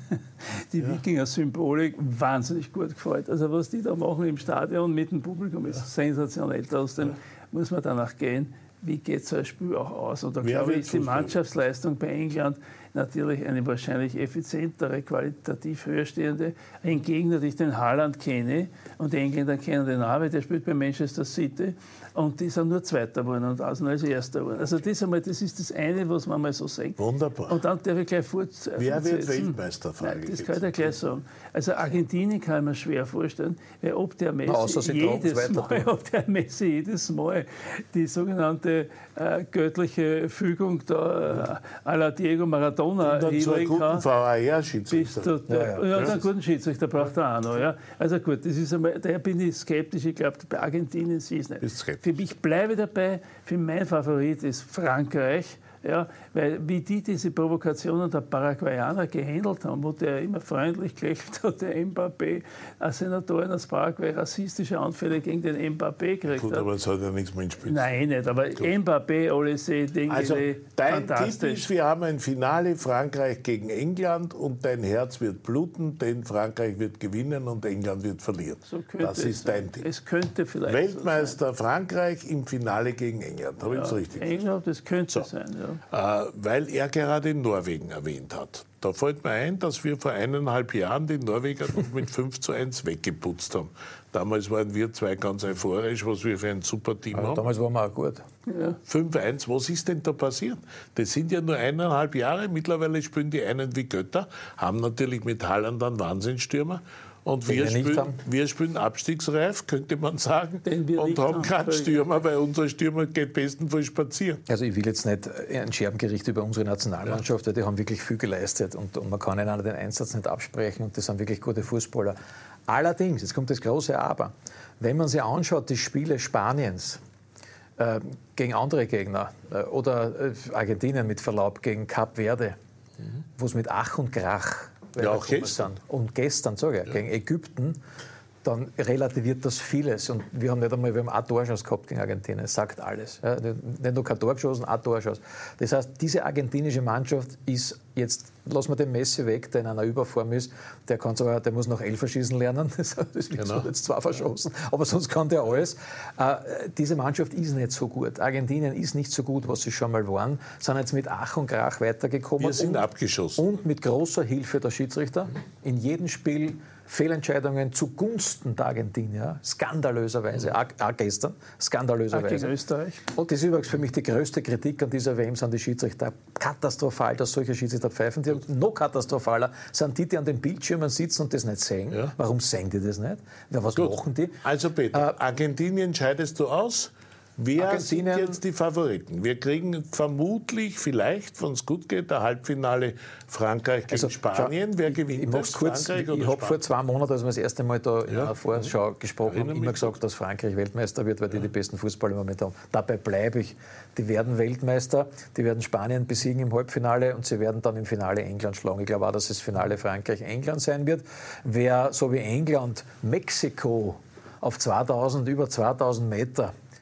die ja. Wikinger-Symbolik wahnsinnig gut gefällt. Also was die da machen im Stadion mit dem Publikum ist ja. sensationell. Trotzdem ja. muss man danach gehen. Wie geht so ein Spiel auch aus? Und da glaube ich, ist die Mannschaftsleistung bei England natürlich eine wahrscheinlich effizientere, qualitativ höherstehende. Ein Gegner, den ich den Haaland kenne, und die Engländer kennen den auch, der spielt bei Manchester City und die sind nur Zweiter geworden und Arsenal ist Erster geworden. Also das, einmal, das ist das eine, was man mal so sagt. Wunderbar. Und dann darf ich gleich fortsetzen. Wer wird Weltmeister? Nein, das kann ich dir gleich sagen. Also Argentinien kann ich mir schwer vorstellen, weil ob der Messi, Na, jedes, Mal, ob der Messi jedes Mal die sogenannte äh, göttliche Fügung da äh, à la Diego Maradona und dann zu einem guten V A R-Schiedsrichter. Ja, ja. ja, ja, einen guten Schiedsrichter braucht er auch noch. Ja. Also gut, das ist einmal, daher bin ich skeptisch. Ich glaube, bei Argentinien ist es nicht. Für mich bleibe dabei, für mein Favorit ist Frankreich. Ja, weil wie die diese Provokationen der Paraguayaner gehandelt haben, wo der immer freundlich gelächelt hat, der Mbappé, ein Senator aus Paraguay, rassistische Anfälle gegen den Mbappé gekriegt Gut, hat. aber es hat ja nichts mit Spiel. Nein, nicht, aber Gut. Mbappé, Olysee, Dinge, also, dein fantastisch. Tipp ist, wir haben ein Finale Frankreich gegen England und dein Herz wird bluten, denn Frankreich wird gewinnen und England wird verlieren. So das ist sein. dein Tipp. Es könnte vielleicht Weltmeister so Frankreich im Finale gegen England. Habe ich das ja, richtig England, das könnte so. sein, ja. Äh, weil er gerade Norwegen erwähnt hat. Da fällt mir ein, dass wir vor eineinhalb Jahren die Norweger noch mit fünf zu eins weggeputzt haben. Damals waren wir zwei ganz euphorisch, was wir für ein super Team also haben. Damals waren wir auch gut. Ja. fünf eins, was ist denn da passiert? Das sind ja nur eineinhalb Jahre. Mittlerweile spielen die einen wie Götter, haben natürlich mit Haaland einen Wahnsinnsstürmer. Und wir, wir, spielen, wir spielen abstiegsreif, könnte man sagen, und haben keinen Stürmer, weil unser Stürmer geht bestenfalls spazieren. Also ich will jetzt nicht ein Scherbengericht über unsere Nationalmannschaft, ja. weil die haben wirklich viel geleistet und, und man kann ihnen den Einsatz nicht absprechen und das sind wirklich gute Fußballer. Allerdings, jetzt kommt das große Aber, wenn man sich anschaut, die Spiele Spaniens äh, gegen andere Gegner äh, oder äh, Argentinien mit Verlaub gegen Kap Verde, mhm. wo es mit Ach und Krach ja, auch gestern. Und gestern, sage ich, ja. gegen Ägypten, dann relativiert das vieles. Und wir haben nicht einmal, wir haben ein Torschuss gehabt gegen Argentinien. Das sagt alles. Ja, nicht nur kein Tor geschossen, ein Torschuss. Das heißt, diese argentinische Mannschaft ist jetzt, lassen wir den Messi weg, der in einer Überform ist, der kann sogar, der muss noch Elfer schießen lernen. Das ist genau. jetzt zwar verschossen, aber sonst kann der alles. Äh, diese Mannschaft ist nicht so gut. Argentinien ist nicht so gut, was sie schon mal waren, sind jetzt mit Ach und Krach weitergekommen. Wir sind und, abgeschossen. Und mit großer Hilfe der Schiedsrichter. In jedem Spiel Fehlentscheidungen zugunsten der Argentinier, skandalöserweise, auch, auch gestern, skandalöserweise. Auch gegen Österreich. Und das ist übrigens für mich die größte Kritik an dieser W M, sind die Schiedsrichter. Katastrophal, dass solche Schiedsrichter pfeifen. Die noch katastrophaler sind die, die an den Bildschirmen sitzen und das nicht sehen. Ja. Warum sehen die das nicht? Ja, was Gut. machen die? Also Peter, äh, Argentinien scheidest du aus. Wer sind jetzt die Favoriten? Wir kriegen vermutlich, vielleicht, wenn es gut geht, ein Halbfinale Frankreich gegen also, Spanien. Wer gewinnt ich, ich das? Kurz, Frankreich ich ich habe vor zwei Monaten, als wir das erste Mal da in ja. einer Vorschau gesprochen haben, immer gesagt, dass Frankreich Weltmeister wird, weil die ja. die besten Fußballer im Moment haben. Dabei bleibe ich. Die werden Weltmeister, die werden Spanien besiegen im Halbfinale und sie werden dann im Finale England schlagen. Ich glaube auch, dass das Finale Frankreich-England sein wird. Wer so wie England Mexiko auf zweitausend, über zweitausend Meter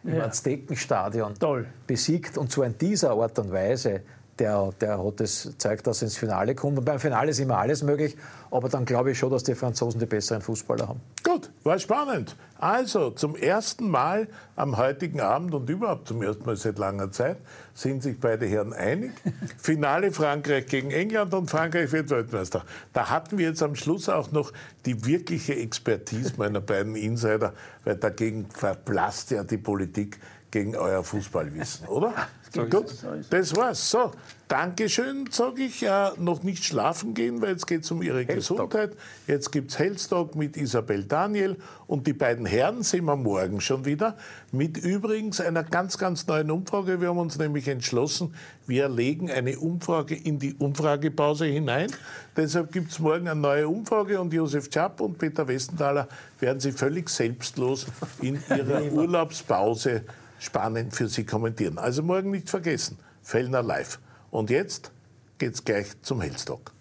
im Ja. Aztekenstadion Toll. besiegt und zwar in dieser Art und Weise, der, der hat es zeigt, dass er ins Finale kommt. Und beim Finale ist immer alles möglich, aber dann glaube ich schon, dass die Franzosen die besseren Fußballer haben. Gut, war spannend. Also zum ersten Mal am heutigen Abend und überhaupt zum ersten Mal seit langer Zeit sind sich beide Herren einig. Finale Frankreich gegen England und Frankreich wird Weltmeister. Da hatten wir jetzt am Schluss auch noch die wirkliche Expertise meiner beiden Insider, weil dagegen verblasst ja die Politik gegen euer Fußballwissen, oder? So Gut, ist es. das war's. So, Dankeschön, sage ich. Äh, noch nicht schlafen gehen, weil jetzt geht es um Ihre Health-Talk. Gesundheit. Jetzt gibt es Health-Talk mit Isabel Daniel und die beiden Herren sehen wir morgen schon wieder mit übrigens einer ganz, ganz neuen Umfrage. Wir haben uns nämlich entschlossen, wir legen eine Umfrage in die Umfragepause hinein. Deshalb gibt es morgen eine neue Umfrage und Josef Schapp und Peter Westenthaler werden Sie völlig selbstlos in Ihrer Urlaubspause spannend für Sie kommentieren. Also morgen nicht vergessen, Fellner live. Und jetzt geht's gleich zum Health Talk.